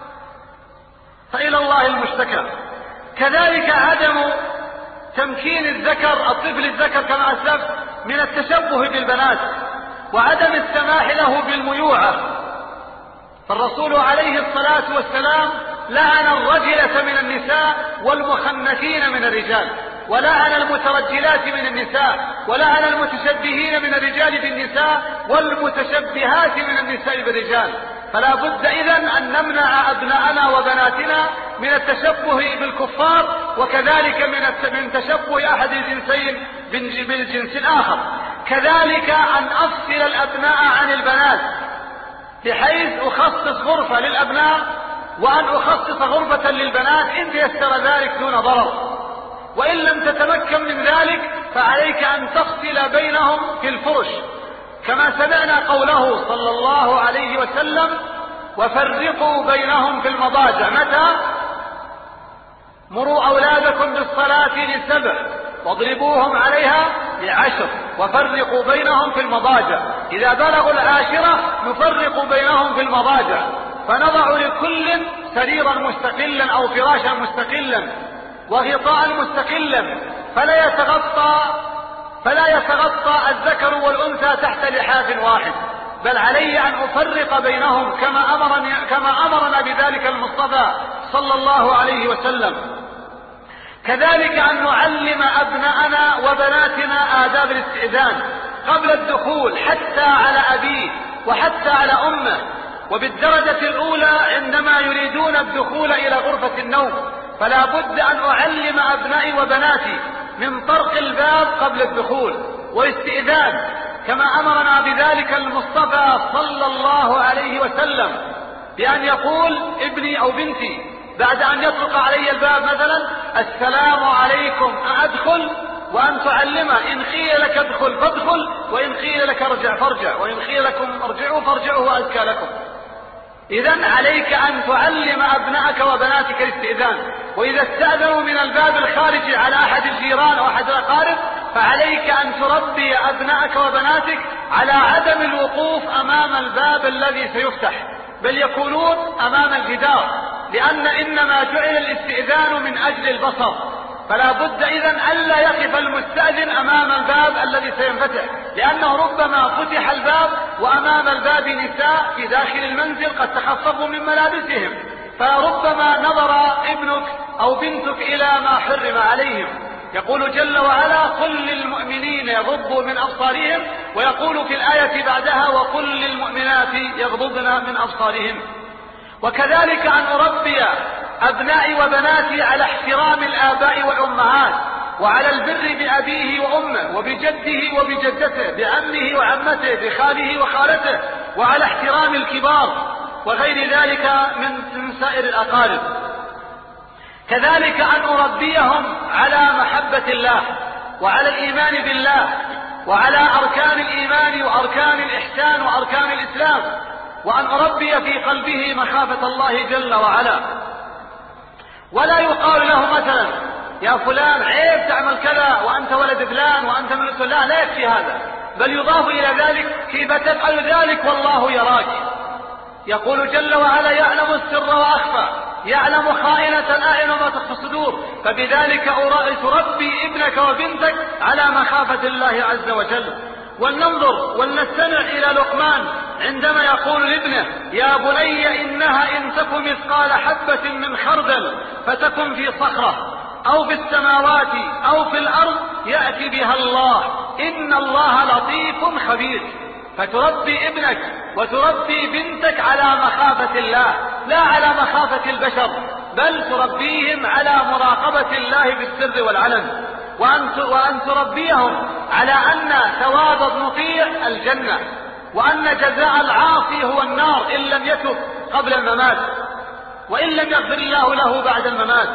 فإلى الله المشتكى. كذلك عدم تمكين الطفل الذكر كما أسلفت من التشبه بالبنات، وعدم السماح له بالميوعة، فالرسول عليه الصلاة والسلام لعن الرجلة من النساء والمخنثين من الرجال، ولعن المترجلات من النساء، ولعن المتشبهين من الرجال بالنساء والمتشبهات من النساء بالرجال. فلا بد إذن أن نمنع أبناءنا وبناتنا من التشبه بالكفار، وكذلك من تشبه أحد الجنسين بالجنس الآخر. كذلك أن أفصل الأبناء عن البنات، بحيث أخصص غرفة للأبناء وأن أخصص غرفة للبنات إن تيسر ذلك دون ضرر، وإن لم تتمكن من ذلك فعليك أن تفصل بينهم في الفرش، كما سمعنا قوله صلى الله عليه وسلم وفرقوا بينهم في المضاجع. متى؟ مروا أولادكم بالصلاة ل7 واضربوهم عليها ل10، وفرقوا بينهم في المضاجع. إذا بلغوا 10 نفرق بينهم في المضاجع، فنضع لكل سريرا مستقلا أو فراشا مستقلا وغطاء مستقلا، فلا يتغطى الذكر والأنثى تحت لحاف واحد، بل علي أن أفرق بينهم كما أمرنا بذلك المصطفى صلى الله عليه وسلم. كذلك أن نعلم أبناءنا وبناتنا آداب الاستئذان قبل الدخول، حتى على أبيه وحتى على أمه، وبالدرجة الأولى عندما يريدون الدخول إلى غرفة النوم، فلا بد أن أعلم أبنائي وبناتي من طرق الباب قبل الدخول والاستئذان، كما أمرنا بذلك المصطفى صلى الله عليه وسلم، بأن يقول ابني أو بنتي بعد أن يطرق علي الباب مثلا السلام عليكم أدخل، وأن تعلمه إن قيل لك ادخل فادخل، وإن قيل لك ارجع فارجع، وإن قيل لكم ارجعوا فارجعوا وأزكى لكم. إذن عليك أن تعلم أبنائك وبناتك الاستئذان، وإذا استأذنوا من الباب الخارجي على أحد الجيران أو أحد الأقارب فعليك أن تربي أبنائك وبناتك على عدم الوقوف أمام الباب الذي سيفتح، بل يكونون أمام الجدار، لأن إنما جعل الاستئذان من أجل البصر، فلا بد إذن ألا يقف المستأذن أمام الباب الذي سينفتح، لأنه ربما فتح الباب وأمام الباب نساء في داخل المنزل قد تخصصوا من ملابسهم، فربما نظر ابنك أو بنتك إلى ما حرم عليهم. يقول جل وعلا: قل للمؤمنين يغضوا من أبصارهم، ويقول في الآية بعدها: وقل للمؤمنات يغضضن من أبصارهم. وكذلك أن أربي أبنائي وبناتي على احترام الآباء والأمهات، وعلى البر بأبيه وأمه وبجده وبجدته، بعمه وعمته، بخاله وخالته، وعلى احترام الكبار وغير ذلك من سائر الأقارب. كذلك أن أربيهم على محبة الله وعلى الإيمان بالله وعلى أركان الإيمان وأركان الإحسان وأركان الإسلام، وأن أربي في قلبه مخافة الله جل وعلا. ولا يقال له مثلا: يا فلان عيب تعمل كذا وأنت ولد فلان وأنت من فلان، لا يكفي هذا، بل يضاف إلى ذلك: كيف تفعل ذلك والله يراك. يقول جل وعلا: يعلم السر وأخفى، يعلم خائنة الأعين وما تخفي الصدور. فبذلك تربي ابنك وبنتك على مخافة الله عز وجل. ولننظر ولنستمع إلى لقمان عندما يقول لابنه: يا بني إنها إن تك مثقال حبة من خردل فتكن في صخرة أو في السماوات أو في الأرض يأتي بها الله إن الله لطيف خبير. فتربي ابنك وتربي بنتك على مخافة الله لا على مخافة البشر، بل تربيهم على مراقبة الله بالسر والعلن، وأن تربيهم على أن ثواب المطيع الجنة، وأن جزاء العاصي هو النار إن لم يتب قبل الممات، وإن لم يغفر الله له بعد الممات.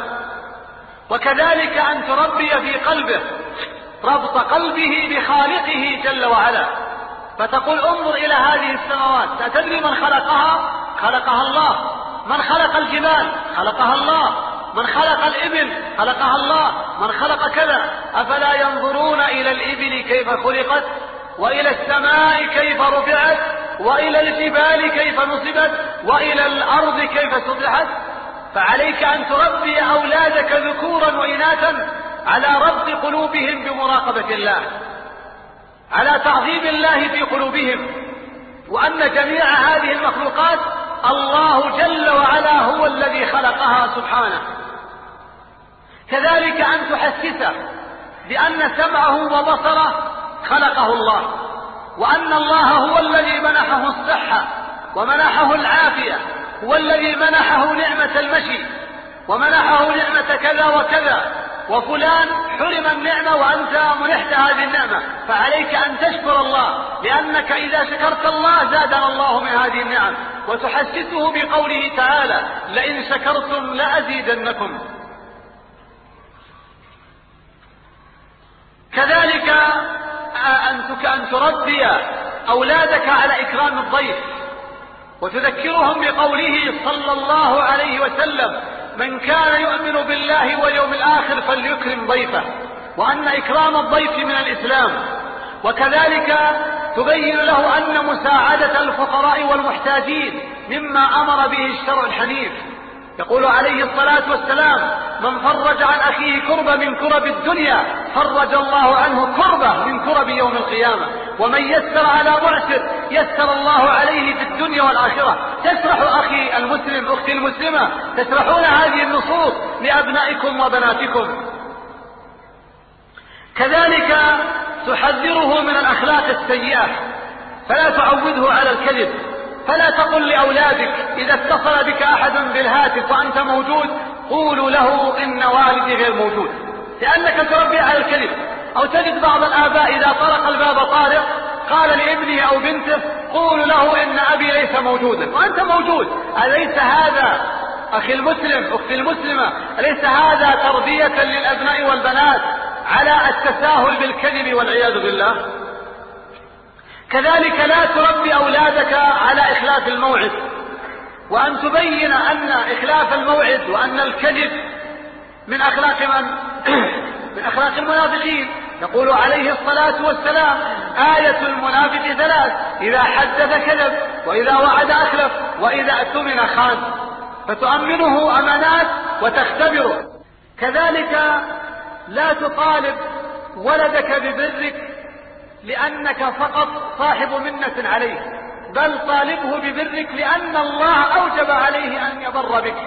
وكذلك أن تربي في قلبه ربط قلبه بخالقه جل وعلا، فتقول: انظر إلى هذه السماوات، أتدري من خلقها؟ خلقها الله. من خلق الجبال؟ خلقها الله. من خلق الإبل؟ خلقها الله. من خلق كذا. أفلا ينظرون إلى الإبل كيف خلقت، وإلى السماء كيف رفعت، وإلى الجبال كيف نصبت، وإلى الأرض كيف سطحت. فعليك أن تربي أولادك ذكورا وإناثا على ربط قلوبهم بمراقبة الله، على تعظيم الله في قلوبهم، وأن جميع هذه المخلوقات الله جل وعلا هو الذي خلقها سبحانه. كذلك أن تحسسه بأن سمعه وبصره خلقه الله، وأن الله هو الذي منحه الصحة ومنحه العافية، هو الذي منحه نعمة المشي ومنحه نعمة كذا وكذا، وفلان حرم النعمة وأنت منحت هذه النعمة، فعليك أن تشكر الله، لأنك إذا شكرت الله زادنا الله من هذه النعم. وتحسسه بقوله تعالى: لئن شكرتم لأزيدنكم. كذلك أن تربي أولادك على إكرام الضيف، وتذكرهم بقوله صلى الله عليه وسلم: من كان يؤمن بالله واليوم الآخر فليكرم ضيفه، وأن إكرام الضيف من الإسلام. وكذلك تبين له أن مساعدة الفقراء والمحتاجين مما أمر به الشرع الحنيف. يقول عليه الصلاة والسلام: من فرج عن أخيه كربة من كرب الدنيا فرج الله عنه كربة من كرب يوم القيامة، ومن يسر على معسر يسر الله عليه في الدنيا والآخرة. تشرح أخي المسلم أختي المسلمة، تشرحون هذه النصوص لأبنائكم وبناتكم. كذلك تحذره من الأخلاق السيئة، فلا تعوده على الكذب. فلا تقل لأولادك إذا اتصل بك أحد بالهاتف وأنت موجود قولوا له إن والدي غير موجود، لأنك تربي على الكذب. أو تجد بعض الآباء إذا طرق الباب طارق قال لابنه أو بنته قولوا له إن أبي ليس موجودا وأنت موجود. أليس هذا أخي المسلم أختي المسلمة، أليس هذا تربية للأبناء والبنات على التساهل بالكذب والعياذ بالله؟ كذلك لا تربي أولادك على إخلاف الموعد، وأن تبين أن إخلاف الموعد وأن الكذب من أخلاق المنافقين، يقول عليه الصلاة والسلام: آية المنافق 3: إذا حدث كذب، وإذا وعد أخلف، وإذا اؤتمن خان. فتؤمنه أمانات وتختبره. كذلك لا تطالب ولدك ببرك لأنك فقط صاحب منة عليه، بل طالبه ببرك لأن الله أوجب عليه أن يبر بك،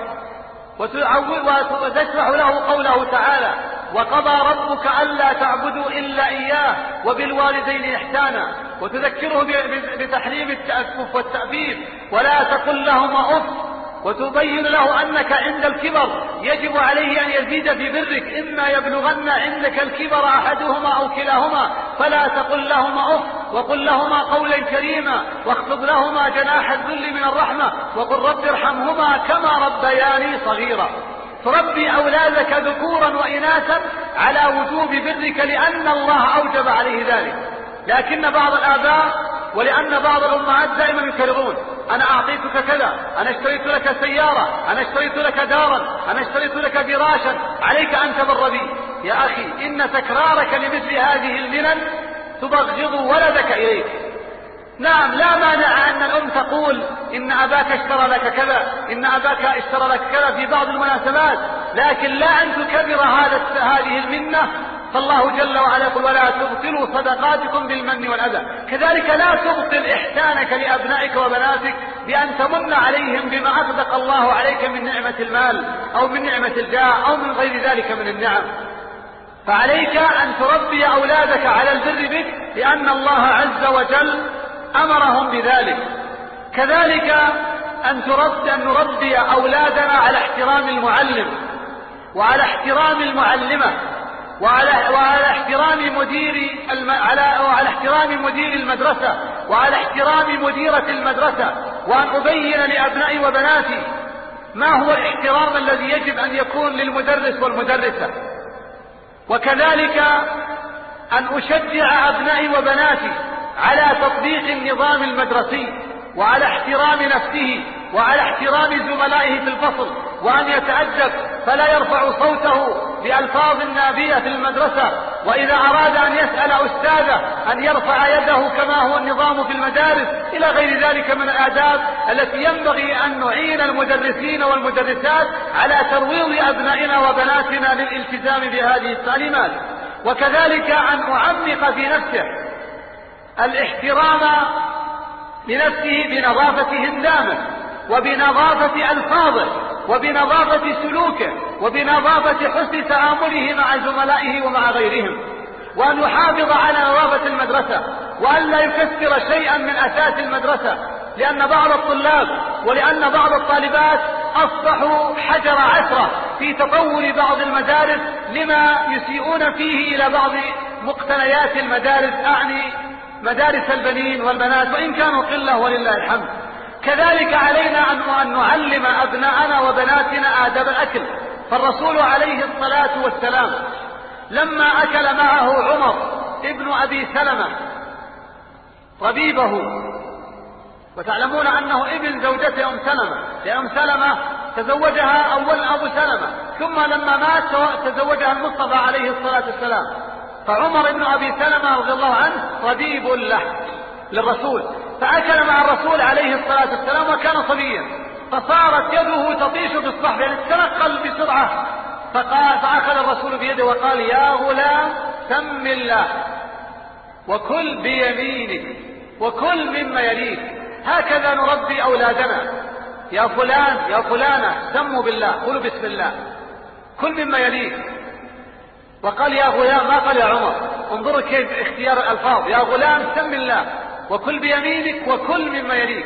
وتشرح له قوله تعالى: وقضى ربك ألا تعبدوا إلا إياه وبالوالدين إحسانا، وتذكره بتحريم التأسف والتأبيب، ولا تقل لهما أف، وتبين له أنك عند الكبر يجب عليه أن يزيد في برك، إما يبلغن عندك الكبر أحدهما أو كلاهما فلا تقل لهما أف، وقل لهما قولا كريما، واخفض لهما جناح الذل من الرحمة، وقل رب ارحمهما كما ربياني صغيرا. تربي أولادك ذكورا وإناثا على وجوب برك لأن الله أوجب عليه ذلك. لكن بعض الآباء ولأن بعض الأمهات دائما يكررون: أنا أعطيتك كذا، أنا اشتريت لك سيارة، أنا اشتريت لك دارا، أنا اشتريت لك فراشا، عليك أن تبر بي. يا أخي، إن تكرارك لمثل هذه المنن تبغض ولدك إليك. نعم، لا مانع أن الأم تقول: إن أباك اشترى لك كذا، إن أباك اشترى لك كذا في بعض المناسبات، لكن لا أن تكرر هذه المنة. فالله جل وعلا يقول: ولا تبطلوا صدقاتكم بالمن والأذى. كذلك لا تبطل إحسانك لأبنائك وبناتك بأن تمن عليهم بما أصدق الله عليك من نعمة المال أو من نعمة الجاه أو من غير ذلك من النعم. فعليك أن تربي أولادك على البر بك لأن الله عز وجل أمرهم بذلك. كذلك أن نربي أولادنا على احترام المعلم، وعلى احترام المعلمة، وعلى احترام مدير المدرسة، وعلى احترام مديرة المدرسة، وأن أبين لأبنائي وبناتي ما هو الاحترام الذي يجب أن يكون للمدرس والمدرسة. وكذلك أن أشجع أبنائي وبناتي على تطبيق النظام المدرسي، وعلى احترام نفسه، وعلى احترام زملائه في الفصل، وأن يتأدب فلا يرفع صوته بألفاظ نابية في المدرسة، وإذا أراد أن يسأل أستاذه أن يرفع يده كما هو النظام في المدارس، إلى غير ذلك من الآداب التي ينبغي أن نعين المدرسين والمدرسات على ترويض أبنائنا وبناتنا للالتزام بهذه التعليمات. وكذلك أن أعمق في نفسه الاحترام لنفسه بنظافة هندامه، وبنظافة ألفاظه، وبنظافة سلوكه، وبنظافة حسن تعامله مع زملائه ومع غيرهم، وأن يحافظ على نظافة المدرسة، وأن لا يكسر شيئا من أساس المدرسة، لأن بعض الطلاب ولأن بعض الطالبات أصبحوا حجر عثرة في تطور بعض المدارس لما يسيئون فيه إلى بعض مقتنيات المدارس، أعني مدارس البنين والبنات، وإن كانوا قلة ولله الحمد. كذلك علينا أن نعلم أبناءنا وبناتنا آداب الأكل. فالرسول عليه الصلاة والسلام لما أكل معه عمر ابن أبي سلمة ربيبه، وتعلمون أنه ابن زوجته أم سلمة، لأم سلمة تزوجها أول أبو سلمة، ثم لما مات تزوجها المصطفى عليه الصلاة والسلام. فعمر ابن أبي سلمة رضي الله عنه ربيب له للرسول، فأكل مع الرسول عليه الصلاة والسلام وكان صبيا، فصارت يده تطيش بالصحف، يعني تتنقل بسرعة، فأخذ الرسول بيده وقال: يا غلام سم الله وكل بيمينك وكل مما يليك. هكذا نربي أولادنا: يا فلان يا فلانة سموا بالله، قولوا بسم الله، كل مما يليك. وقال يا غلام، ما قال يا عمر. انظروا كيف اختيار الألفاظ: يا غلام سم الله وكل بيمينك وكل مما يليك.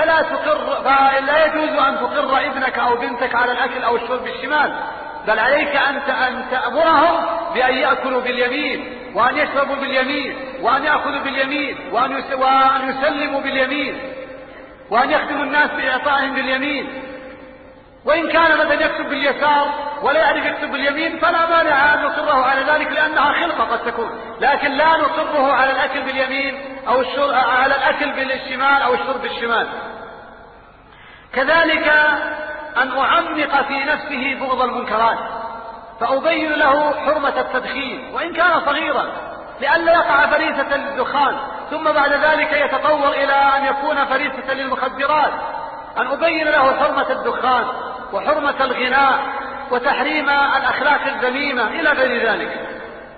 فلا يجوز أن تقر ابنك أو بنتك على الأكل أو الشرب بالشمال، بل عليك أن تأمرهم بأن يأكلوا باليمين، وأن يشربوا باليمين، وأن يأخذوا باليمين، وأن يسلموا باليمين، وأن يخدموا الناس بإعطائهم باليمين. وإن كان مثلا يكتب باليسار ولا يعرف يكتب باليمين فلا مانع أن نصره على ذلك، لأنها خلقة قد تكون، لكن لا نصره على الأكل باليمين أو على الأكل بالشمال أو الشرب بالشمال. كذلك أن أعمق في نفسه بغض المنكرات، فأبين له حرمة التدخين وإن كان صغيرا، لئلا يقع فريسة للدخان، ثم بعد ذلك يتطور إلى أن يكون فريسة للمخدرات، أن أبين له حرمة الدخان وحرمة الغناء وتحريم الأخلاق الذميمة إلى غير ذلك.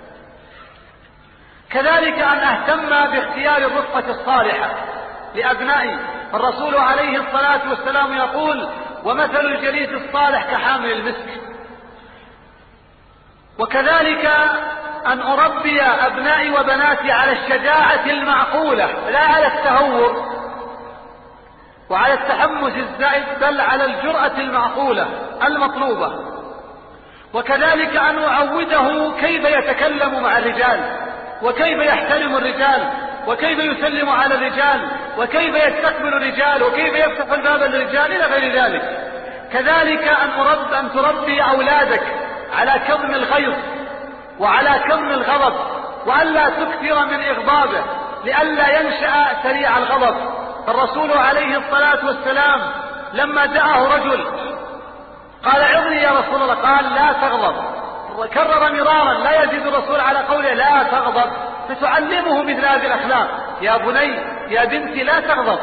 كذلك أن أهتم باختيار الرفقة الصالحة لأبنائي. الرسول عليه الصلاة والسلام يقول: ومثل الجليس الصالح كحامل المسك. وكذلك أن أربي أبنائي وبناتي على الشجاعة المعقولة، لا على التهور وعلى التحمس الزائد، بل على الجرأة المعقولة المطلوبة. وكذلك أن أعوده كيف يتكلم مع الرجال، وكيف يحترم الرجال، وكيف يسلم على الرجال، وكيف يستقبل الرجال، وكيف يفتح الباب للرجال إلى غير ذلك. كذلك أن تربي أولادك على كظم الغيظ وعلى كظم الغضب، وألا تكثر من إغضابه لئلا ينشأ سريع الغضب. فالرسول عليه الصلاة والسلام لما دعاه رجل قال: عظني يا رسول الله، قال: لا تغضب. وكرر مرارا، لا يزيد الرسول على قوله لا تغضب، فتعلمه مثل هذه الأخلاق: يا بني يا بنتي لا تغضب،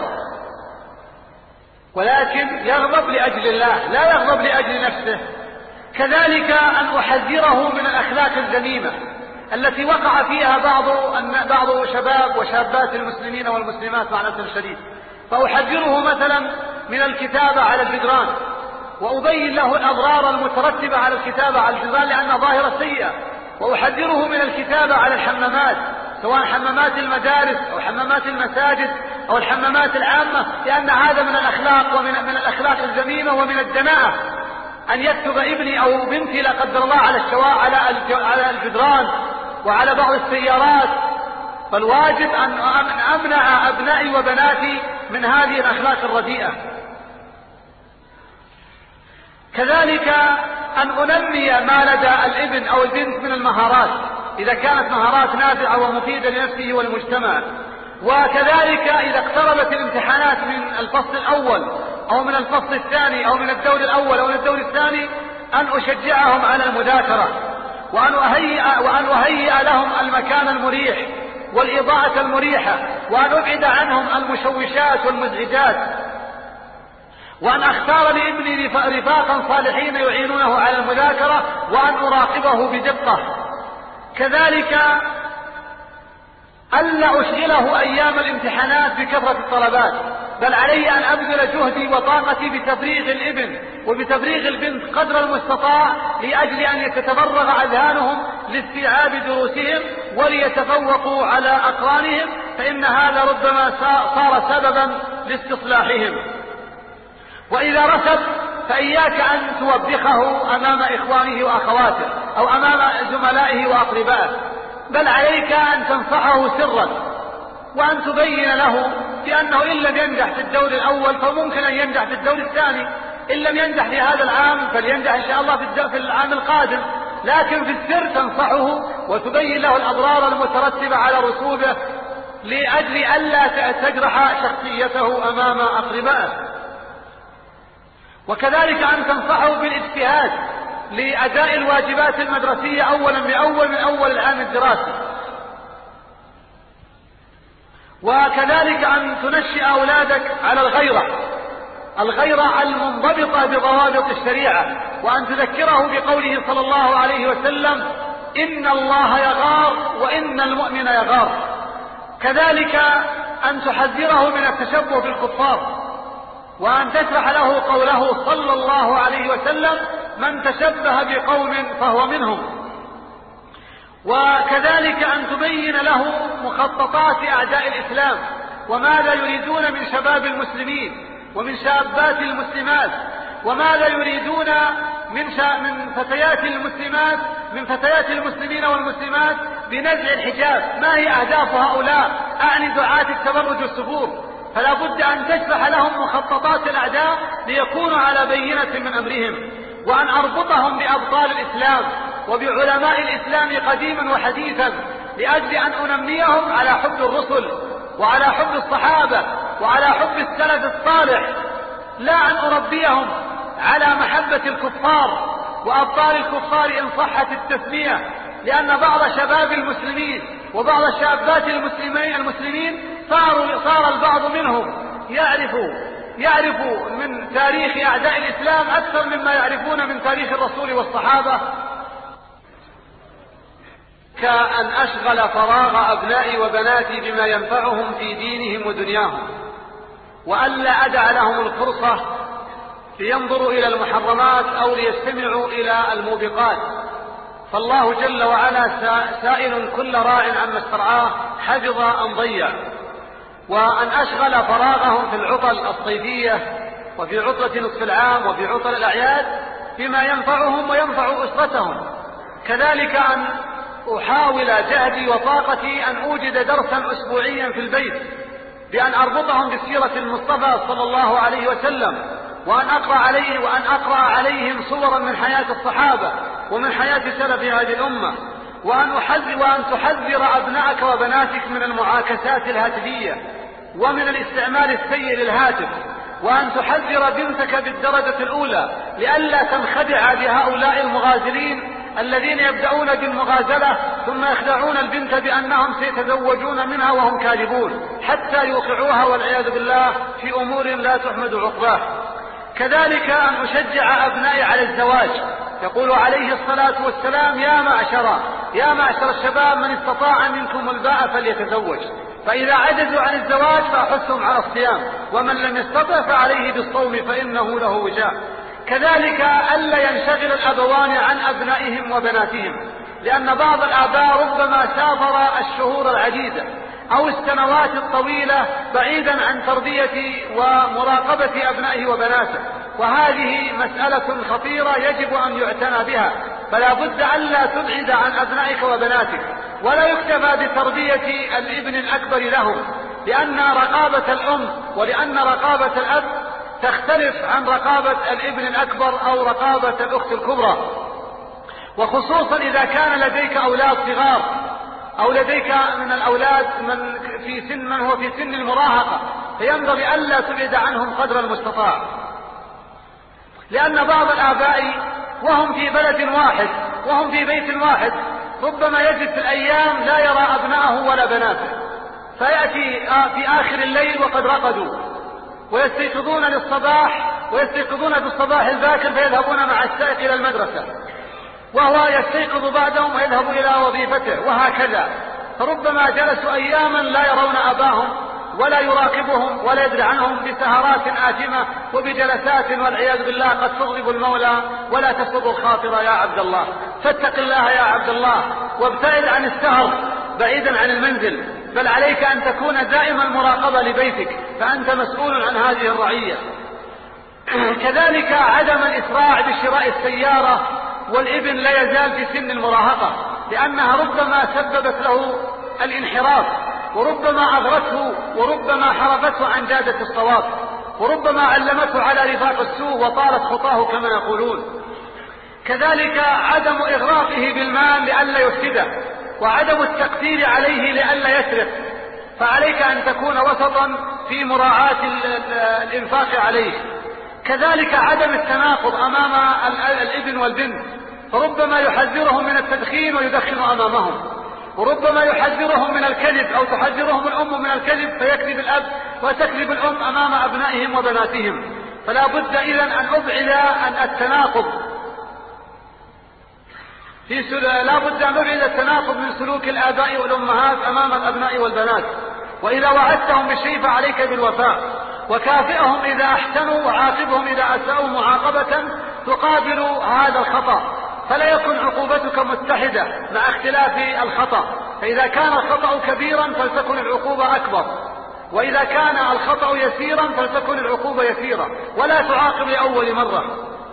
ولكن يغضب لأجل الله، لا يغضب لأجل نفسه. كذلك أن أحذره من الأخلاق الذميمة التي وقع فيها بعض شباب وشابات المسلمين والمسلمات مع الأسف الشديد، فأحذره مثلا من الكتابة على الجدران، وأبين له الأضرار المترتبة على الكتابة على الجدران لأنها ظاهرة سيئة، وأحذره من الكتابة على الحمامات، سواء حمامات المدارس أو حمامات المساجد أو الحمامات العامة، لأن هذا من الأخلاق ومن الأخلاق الذميمة ومن الدناءة أن يكتب ابني أو بنتي لا قدر الله على الجدران وعلى بعض السيارات. فالواجب أن أمنع أبنائي وبناتي من هذه الأخلاق الرديئة. كذلك أن أنمي ما لدى الابن أو البنت من المهارات إذا كانت مهارات نافعة ومفيدة لنفسه والمجتمع. وكذلك إذا اقتربت الامتحانات من الفصل الأول أو من الفصل الثاني أو من الدور الأول أو من الدور الثاني، أن أشجعهم على المذاكرة، وأن أهيئ لهم المكان المريح والإضاءة المريحة، وأن أبعد عنهم المشوشات والمزعجات، وأن أختار لابني رفاقا صالحين يعينونه على المذاكرة، وأن أراقبه بدقة. كذلك ألا أشغله أيام الامتحانات بكثرة الطلبات، بل علي أن أبذل جهدي وطاقتي بتفريغ الابن وبتفريغ البنت قدر المستطاع، لأجل أن تتفرغ أذهانهم لاستيعاب دروسهم وليتفوقوا على أقرانهم، فإن هذا ربما صار سببا لاستصلاحهم. وإذا رسب فإياك أن توبخه أمام إخوانه وأخواته أو أمام زملائه وأقربائه، بل عليك أن تنصحه سرا، وأن تبين له بأنه إن لم ينجح في الدور الأول فممكن أن ينجح في الدور الثاني، إن لم ينجح في هذا العام فلينجح إن شاء الله في العام القادم، لكن في السر تنصحه وتبين له الأضرار المترتبة على رسوبه لأجل ألا تجرح شخصيته أمام أقربائه. وكذلك أن تنصحه بالاجتهاد لأداء الواجبات المدرسية أولا من أول العام الدراسي. وكذلك أن تنشئ أولادك على الغيرة المنضبطة بضوابط الشريعة، وأن تذكره بقوله صلى الله عليه وسلم: إن الله يغار وإن المؤمن يغار. كذلك أن تحذره من التشبه بالكفار، وأن تشرح له قوله صلى الله عليه وسلم: من تشبه بقوم فهو منهم. وكذلك أن تبين له مخططات أعداء الإسلام وماذا يريدون من شباب المسلمين ومن شابات المسلمات، وماذا يريدون من فتيات المسلمين والمسلمات بنزع الحجاب، ما هي أهداف هؤلاء، أعني دعاة التبرج والسفور. فلا بد أن تشرح لهم مخططات الأعداء ليكونوا على بينة من أمرهم، وأن أربطهم بأبطال الإسلام وبعلماء الإسلام قديما وحديثا، لأجل أن أنميهم على حب الرسل وعلى حب الصحابة وعلى حب السلف الصالح، لا أن أربيهم على محبة الكفار وأبطال الكفار إن صحت التسمية، لأن بعض شباب المسلمين وبعض الشابات المسلمين صار البعض منهم يعرف من تاريخ أعداء الإسلام أكثر مما يعرفون من تاريخ الرسول والصحابة. كأن أشغل فراغ أبنائي وبناتي بما ينفعهم في دينهم ودنياهم، وألا أدع لهم الفرصة لينظروا إلى المحرمات أو ليستمعوا إلى الموبقات. فالله جل وعلا سائل كل راع عما استرعاه حفظ أم ضيع. وأن أشغل فراغهم في العطل الصيفية وفي عطلة نصف العام وفي عطل الأعياد بما ينفعهم وينفع أسرتهم. كذلك أن أحاول جهدي وطاقتي أن أوجد درسا أسبوعيا في البيت بأن أربطهم بسيرة المصطفى صلى الله عليه وسلم، وأن أقرأ عليهم صورا من حياة الصحابة ومن حياة سلف هذه الأمة، وأن تحذر أبنائك وبناتك من المعاكسات الهاتفية ومن الاستعمال السيء للهاتف، وأن تحذر بنتك بالدرجة الأولى لئلا تنخدع بهؤلاء المغازلين الذين يبدأون بالمغازلة ثم يخدعون البنت بأنهم سيتزوجون منها وهم كاذبون حتى يوقعوها والعياذ بالله في أمور لا تحمد عقباه. كذلك أن أشجع أبنائي على الزواج. يقول عليه الصلاة والسلام: يا معشر الشباب من استطاع منكم الباء فليتزوج، فإذا عجزوا عن الزواج فأحثهم على الصيام، ومن لم يستطع فعليه بالصوم فإنه له وجاء. كذلك ألا ينشغل الأبوان عن أبنائهم وبناتهم، لأن بعض الآباء ربما سافر الشهور العديدة أو السنوات الطويلة بعيدا عن تربية ومراقبة أبنائه وبناته، وهذه مسألة خطيرة يجب أن يعتنى بها. فلا بد ألا تبعد عن أبنائك وبناتك، ولا يكتفى بتربية الابن الأكبر لهم، لأن رقابة الأم ولأن رقابة الأب تختلف عن رقابة الابن الأكبر أو رقابة الأخت الكبرى، وخصوصا إذا كان لديك أولاد صغار أو لديك من الأولاد من هو في سن المراهقة، فينبغي ألا تبعد عنهم قدر المستطاع، لأن بعض الآباء وهم في بلد واحد وهم في بيت واحد ربما يجد في الأيام لا يرى أبنائه ولا بناته، فيأتي في آخر الليل وقد رقدوا ويستيقظون للصباح ويستيقظون بالصباح الباكر فيذهبون مع السائق إلى المدرسة، وهو يستيقظ بعدهم ويذهب إلى وظيفته، وهكذا. فربما جلسوا أياما لا يرون أباهم ولا يراقبهم ولا يدري عنهم بسهرات آثمة وبجلسات والعياذ بالله قد تغضب المولى ولا تسر الخاطر. يا عبد الله فاتق الله يا عبد الله، وابتعد عن السهر بعيدا عن المنزل، بل عليك أن تكون دائما مراقبة لبيتك، فأنت مسؤول عن هذه الرعية. كذلك عدم الإسراع بشراء السيارة والابن لا يزال في سن المراهقة، لأنها ربما سببت له الانحراف، وربما أغرته، وربما حرفته عن جادة الصواب، وربما علمته على رفاق السوء وطالت خطاه كما يقولون. كذلك عدم إغراقه بالمال لئلا يفسده، وعدم التقدير عليه لئلا يسرق، فعليك أن تكون وسطا في مراعاة الإنفاق عليه. كذلك عدم التناقض أمام الابن والبنت، فربما يحذرهم من التدخين ويدخن أمامهم، وربما يحذرهم من الكذب أو تحذرهم الأم من الكذب فيكذب الأب وتكذب الأم أمام أبنائهم وبناتهم. فلا بد إذن أن أبعد عن التناقض لا بد أن نبعد التناقض من سلوك الآباء والأمهات أمام الأبناء والبنات. وإذا وعدتهم بشيء فعليك بالوفاء، وكافئهم إذا أحسنوا وعاقبهم إذا أساءوا معاقبة تقابل هذا الخطأ، فلا يكن عقوبتك متحدة مع اختلاف الخطأ، فإذا كان الخطأ كبيرا فلتكن العقوبة أكبر، وإذا كان الخطأ يسيرا فلتكن العقوبة يسيرة، ولا تعاقب لأول مرة.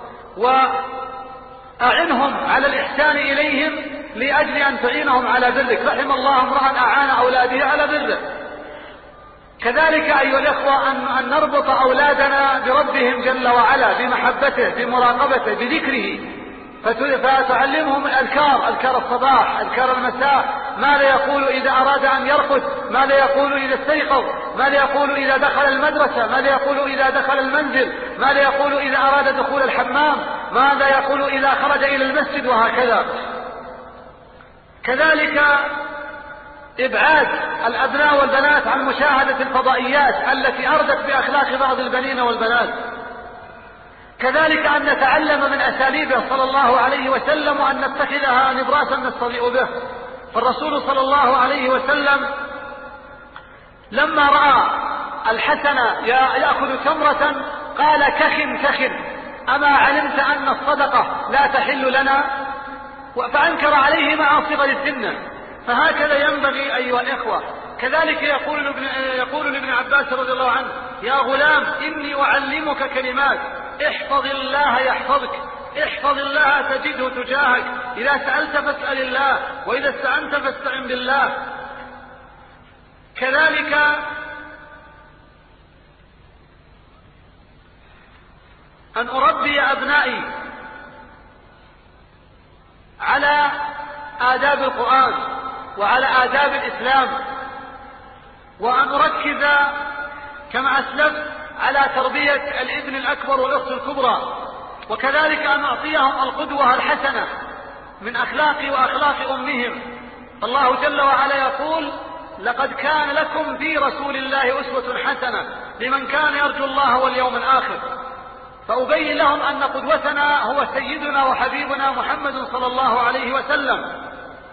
وأعنهم على الإحسان إليهم لأجل أن تعينهم على برك. رحم الله امرأ أعان أولاده على بره. كذلك أيها الإخوة أن نربط أولادنا بربهم جل وعلا، بمحبته، بمراقبته، بذكره، فتعلمهم الأذكار، أذكار الصباح، أذكار المساء، ماذا يقول إذا أراد أن يرقد، ماذا يقول إذا استيقظ، ماذا يقول إذا دخل المدرسة، ماذا يقول إذا دخل المنزل، ماذا يقول إذا أراد دخول الحمام، ماذا يقول إذا خرج إلى المسجد، وهكذا. كذلك إبعاد الأبناء والبنات عن مشاهدة الفضائيات التي أردت بأخلاق بعض البنين والبنات. كذلك أن نتعلم من أساليبه صلى الله عليه وسلم وأن نتخذها نبراسا نستضيء به. فالرسول صلى الله عليه وسلم لما رأى الحسن يأخذ تمرة قال: كخ أما علمت أن الصدقة لا تحل لنا؟ فأنكر عليه مع صغر السن. فهكذا ينبغي أيها الإخوة. كذلك يقول لابن عباس رضي الله عنه: يا غلام إني أعلمك كلمات، احفظ الله يحفظك، احفظ الله تجده تجاهك، إذا سألت فاسأل الله، وإذا استعنت فاستعن بالله. كذلك أن أربي أبنائي على آداب القرآن وعلى آداب الإسلام، وأن أركز كما أسلفت على تربية الابن الأكبر والأخت الكبرى، وكذلك أن أعطيهم القدوة الحسنة من أخلاقي وأخلاق أمهم. الله جل وعلا يقول: لقد كان لكم في رسول الله أسوة حسنة لمن كان يرجو الله واليوم الآخر. فأبين لهم أن قدوتنا هو سيدنا وحبيبنا محمد صلى الله عليه وسلم.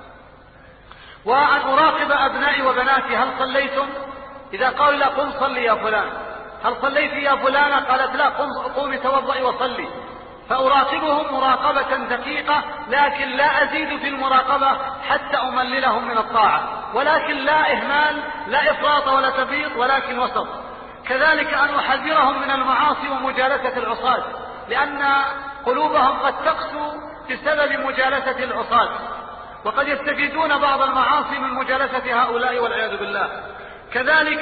وأن أراقب أبنائي وبناتي: هل صليتم؟ إذا قالوا: لا، قم صلي يا فلان. هل صليت يا فلانة؟ قالت: لا، قومي توضئي وصلي. فأراقبهم مراقبة دقيقة، لكن لا أزيد في المراقبة حتى أمللهم من الطاعة، ولكن لا إهمال، لا إفراط ولا تفريط، ولكن وسط. كذلك أن أحذرهم من المعاصي ومجالسة العصاة، لأن قلوبهم قد تقسو بسبب مجالسة العصاة، وقد يستفيدون بعض المعاصي من مجالسة هؤلاء والعياذ بالله. كذلك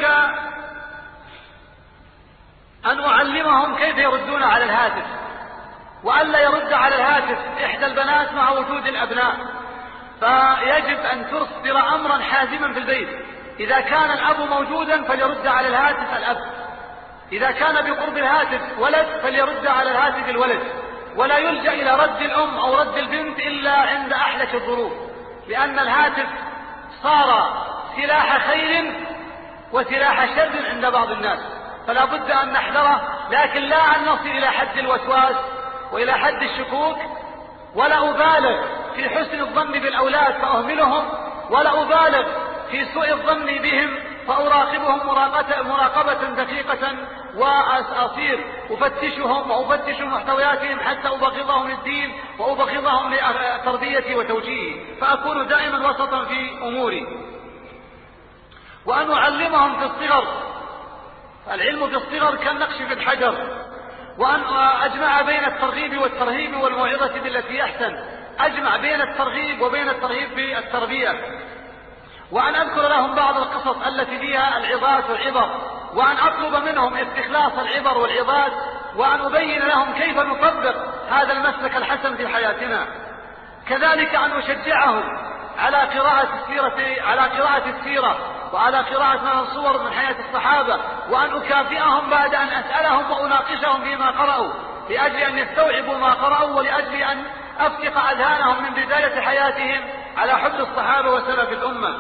أن أعلمهم كيف يردون على الهاتف، وألا يرد على الهاتف إحدى البنات مع وجود الأبناء. فيجب أن تصدر أمرا حازما في البيت: إذا كان الأب موجودا فليرد على الهاتف الأب، إذا كان بقرب الهاتف ولد فليرد على الهاتف الولد، ولا يلجأ إلى رد الأم أو رد البنت إلا عند أحلك الظروف، لأن الهاتف صار سلاح خير وسلاح شر عند بعض الناس، فلا بد أن نحذره، لكن لا أن نصل إلى حد الوسواس وإلى حد الشكوك. ولا أبالغ في حسن الظن بالأولاد فأهملهم، ولا أبالغ في سوء الظن بهم فأراقبهم مراقبة دقيقة، وأصير أفتشهم وأفتش محتوياتهم حتى أبغضهم للدين وأبغضهم لتربيتي وتوجيهي، فأكون دائما وسطا في أموري. وأن أعلمهم في الصغر، العلم في الصغر كالنقش في الحجر، وأن أجمع بين الترغيب والترهيب والموعظة بالتي أحسن، أجمع بين الترغيب وبين الترهيب في التربية، وأن أذكر لهم بعض القصص التي فيها العظات والعبر، وأن أطلب منهم استخلاص العبر والعظات، وأن أبين لهم كيف نطبق هذا المسلك الحسن في حياتنا. كذلك أن أشجعهم على قراءة السيرة وعلى قراءة من الصور من حياة الصحابة، وأن أكافئهم بعد أن أسألهم وأناقشهم فيما قرأوا، لأجل أن يستوعبوا ما قرأوا، ولأجل أن أفتق أذهانهم من بداية حياتهم على حب الصحابة وسلف الأمة.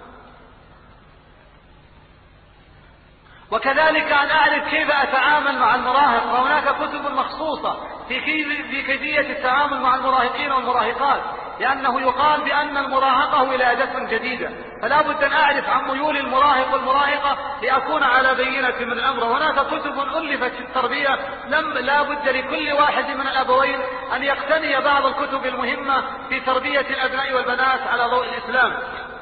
وكذلك أن أعرف كيف أتعامل مع المراهق، وهناك كتب مخصوصة في كيفية التعامل مع المراهقين والمراهقات، لأنه يقال بأن المراهقة ولادة جديدة، فلا بد أن أعرف عن ميول المراهق والمراهقة لأكون على بينة من الأمر. هناك كتب ألفت في التربية، لا بد لكل واحد من الأبوين أن يقتني بعض الكتب المهمة في تربية الأبناء والبنات على ضوء الإسلام.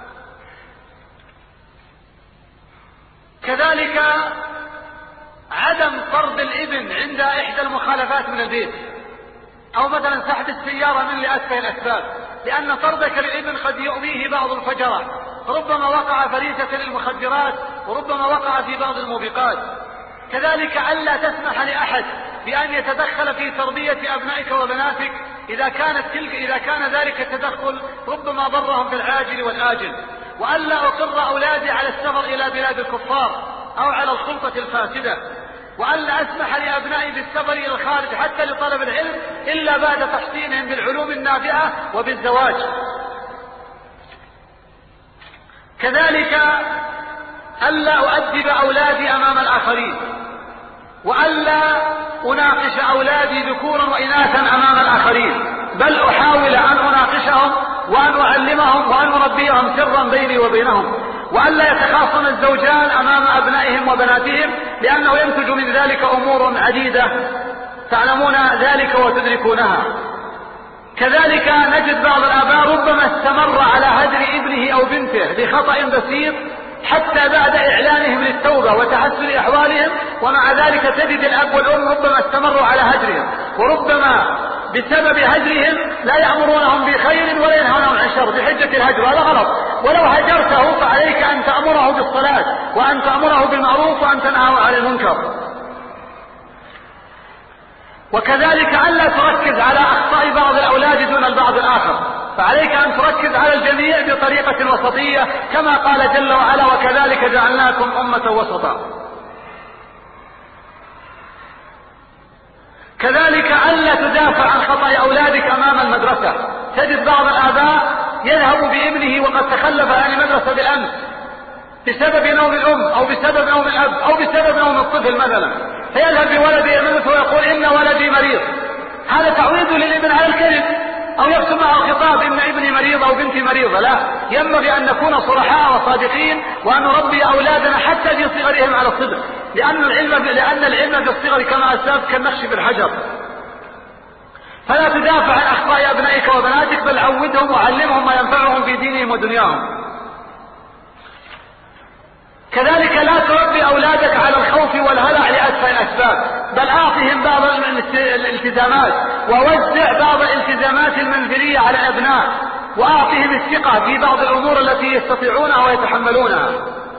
كذلك عدم طرد الابن عند إحدى المخالفات من البيت، أو مثلا سحب السيارة من لأتفه الأسباب، لأن طردك للابن قد يؤذيه بعض الفجرة، ربما وقع فريسة للمخدرات، وربما وقع في بعض الموبقات. كذلك ألا تسمح لأحد بأن يتدخل في تربية أبنائك وبناتك إذا كان ذلك التدخل ربما ضرهم في العاجل والآجل. وألا أقر أولادي على السفر إلى بلاد الكفار أو على الخلطة الفاسدة، وألا أسمح لأبنائي بالسفر إلى الخارج حتى لطلب العلم إلا بعد تحصينهم بالعلوم النافعة وبالزواج. كذلك ألا أؤدب أولادي أمام الآخرين، وألا أناقش أولادي ذكورا وإناثا أمام الآخرين، بل أحاول أن أناقشهم وأن أعلمهم وأن أربيهم سرا بيني وبينهم، وألا يتخاصم الزوجان أمام أبنائهم وبناتهم، لأنه ينتج من ذلك أمور عديدة تعلمون ذلك وتدركونها. كذلك نجد بعض الآباء ربما استمر على هجر ابنه أو بنته بخطأ بسيط حتى بعد إعلانهم للتوبة وتحسن أحوالهم، ومع ذلك تجد الأب والأم ربما استمروا على هجرهم، وربما بسبب هجرهم لا يأمرونهم بخير ولا ينهونهم عن شر بحجة الهجر. هذا غلط، ولو هجرته فعليك أن تأمره بالصلاة وأن تأمره بالمعروف وأن تنهاه عن المنكر. وكذلك ألا تركز على أخطاء بعض الأولاد دون البعض الآخر، فعليك أن تركز على الجميع بطريقة وسطية كما قال جل وعلا: وكذلك جعلناكم أمة وسطا. كذلك ألا تدافع عن خطأ أولادك أمام المدرسة. تجد بعض الآباء يذهب بابنه وقد تخلف عن المدرسة بالأمس بسبب نوم الأم أو بسبب نوم الأب أو بسبب نوم الطفل مثلا، فيذهب بولده المدرسة ويقول: إن ولدي مريض. هذا تعويض للابن على الكذب، أو يكتب معه خطاب: إن ابني مريض أو بنتي مريضة. لا، ينبغي أن نكون صرحاء وصادقين وأن نربي أولادنا حتى في صغرهم على الصدق، لأن العلم بالصغر كما أسلفت كالنقش بالحجر. فلا تدافع عن أخطاء أبنائك وبناتك، بل عودهم وعلمهم ما ينفعهم في دينهم ودنياهم. كذلك لا تربي أولادك على الخوف والهلع لأتفه الأسباب، بل أعطهم بعض الالتزامات، ووزع بعض الالتزامات المنزلية على الأبناء، وأعطهم الثقة في بعض الأمور التي يستطيعونها ويتحملونها.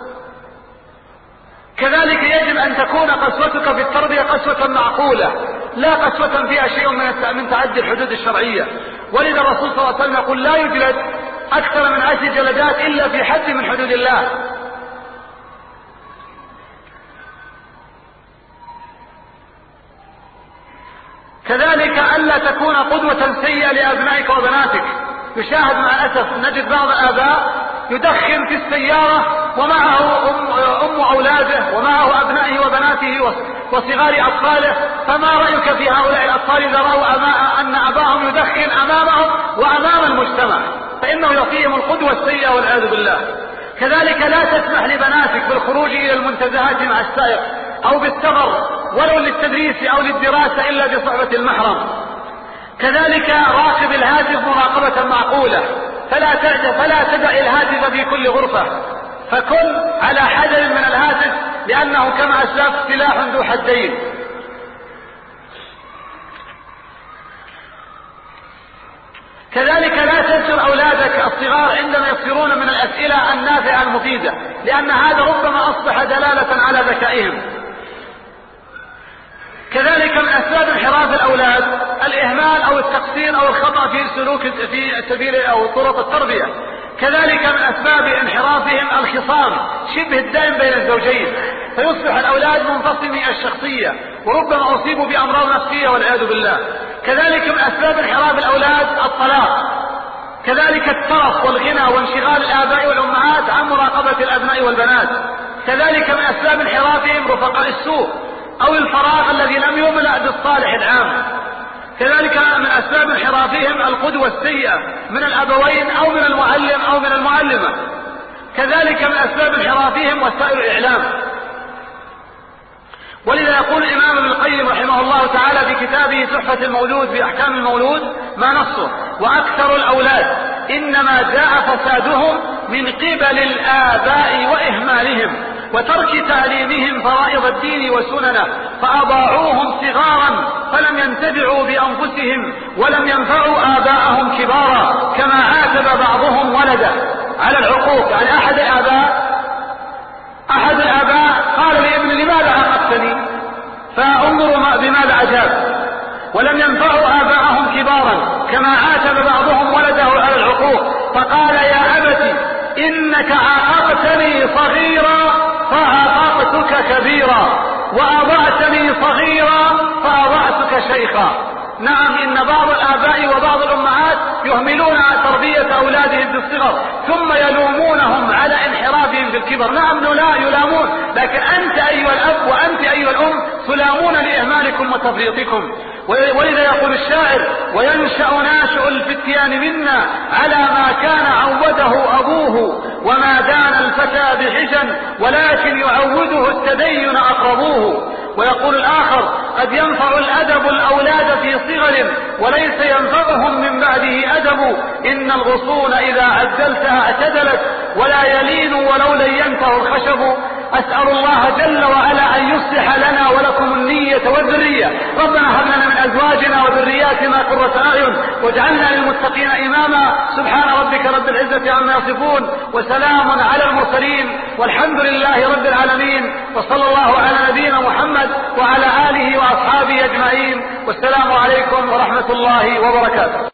كذلك يجب أن تكون قسوتك في التربية قسوة معقولة، لا قسوة فيها شيء من تعدي الحدود الشرعية. ولذا الرسول صلى الله عليه وسلم يقول: لا يجلد أكثر من 10 جلدات إلا في حد من حدود الله. كذلك ألا تكون قدوة سيئة لأبنائك وبناتك. يشاهد مع الأسف نجد بعض الآباء يدخن في السيارة ومعه أم أولاده ومعه أبنائه وبناته وصغار أطفاله، فما رأيك في هؤلاء الأطفال إذا رأوا أن أباهم يدخن أمامهم وأمام المجتمع؟ فإنه يعطيهم القدوة السيئة والعياذ بالله. كذلك لا تسمح لبناتك بالخروج إلى المنتزهات مع السائق أو بالسفر ولو للتدريس أو للدراسة إلا بصحبة المحرم. كذلك راقب الهاتف مراقبة معقولة، فلا تدع الهاتف في كل غرفة، فكن على حذر من الهاتف، لأنه كما أسلفت سلاح ذو حدين. كذلك لا تنشر أولادك الصغار عندما يكثرون من الأسئلة النافعة المفيدة، لأن هذا ربما أصبح دلالة على ذكائهم. كذلك من أسباب انحراف الأولاد الإهمال أو التقصير أو الخطأ في سلوك في سبيل أو طرق التربية. كذلك من أسباب انحرافهم الخصام شبه الدائم بين الزوجين، فيصبح الأولاد منفصمي الشخصية وربما أصيبوا بأمراض نفسية والعياذ بالله. كذلك من أسباب انحراف الأولاد الطلاق. كذلك الترف والغنى وانشغال الآباء والأمهات عن مراقبة الأبناء والبنات. كذلك من أسباب انحرافهم رفقاء السوء أو الفراغ الذي لم يملأ بالصالح العام. كذلك من أسباب انحرافهم القدوة السيئة من الأبوين أو من المعلم أو من المعلمة. كذلك من أسباب انحرافهم وسائل الإعلام. ولذا يقول الإمام ابن القيم رحمه الله تعالى في كتابه تحفة المولود في أحكام المولود ما نصه: وأكثر الأولاد إنما جاء فسادهم من قبل الآباء وإهمالهم وترك تعليمهم فرائض الدين وسننه، فأضاعوهم صغارا فلم ينتفعوا بأنفسهم ولم ينفعوا آباءهم كبارا، كما عاتب بعضهم ولده على العقوق. يعني أحد الآباء قال لابن: لماذا عاقبتني؟ فانظروا بماذا أجاب: ولم ينفعوا آباءهم كبارا، كما عاتب بعضهم ولده على العقوق، فقال: يا أبت إنك عاقبتني صغيرا فعاقبتك كبيرا، وأضعتني صغيرا فأضعتك شيخا. نعم، إن بعض الآباء وبعض الأمهات يهملون تربية أولادهم بالصغر ثم يلومونهم على انحرافهم في الكبر. نعم لا يلامون، لكن أنت أيها الأب وأنت أيها الأم تلامون لإهمالكم وتفريطكم. ولذا يقول الشاعر: وينشأ ناشئ الفتيان منا على ما كان عوده أبوه، وما دان الفتى بحجا ولكن يعوده التدين أقربوه. ويقول الآخر: قد ينفع الأدب الأولاد في صغر وليس ينفعهم من بعده أدب، إن الغصون إذا عدلتها اعتدلت ولا يلين ولو لينته الخشب. أسأل الله جل وعلا أن يصلح لنا ولكم النية والذرية. ربنا هب لنا من أزواجنا وذرياتنا قرة أعين واجعلنا للمتقين إماما. سبحان ربك رب العزة عما يصفون وسلام على المرسلين والحمد لله رب العالمين، وصلى الله على نبينا محمد وعلى آله وأصحابه أجمعين، والسلام عليكم ورحمة الله وبركاته.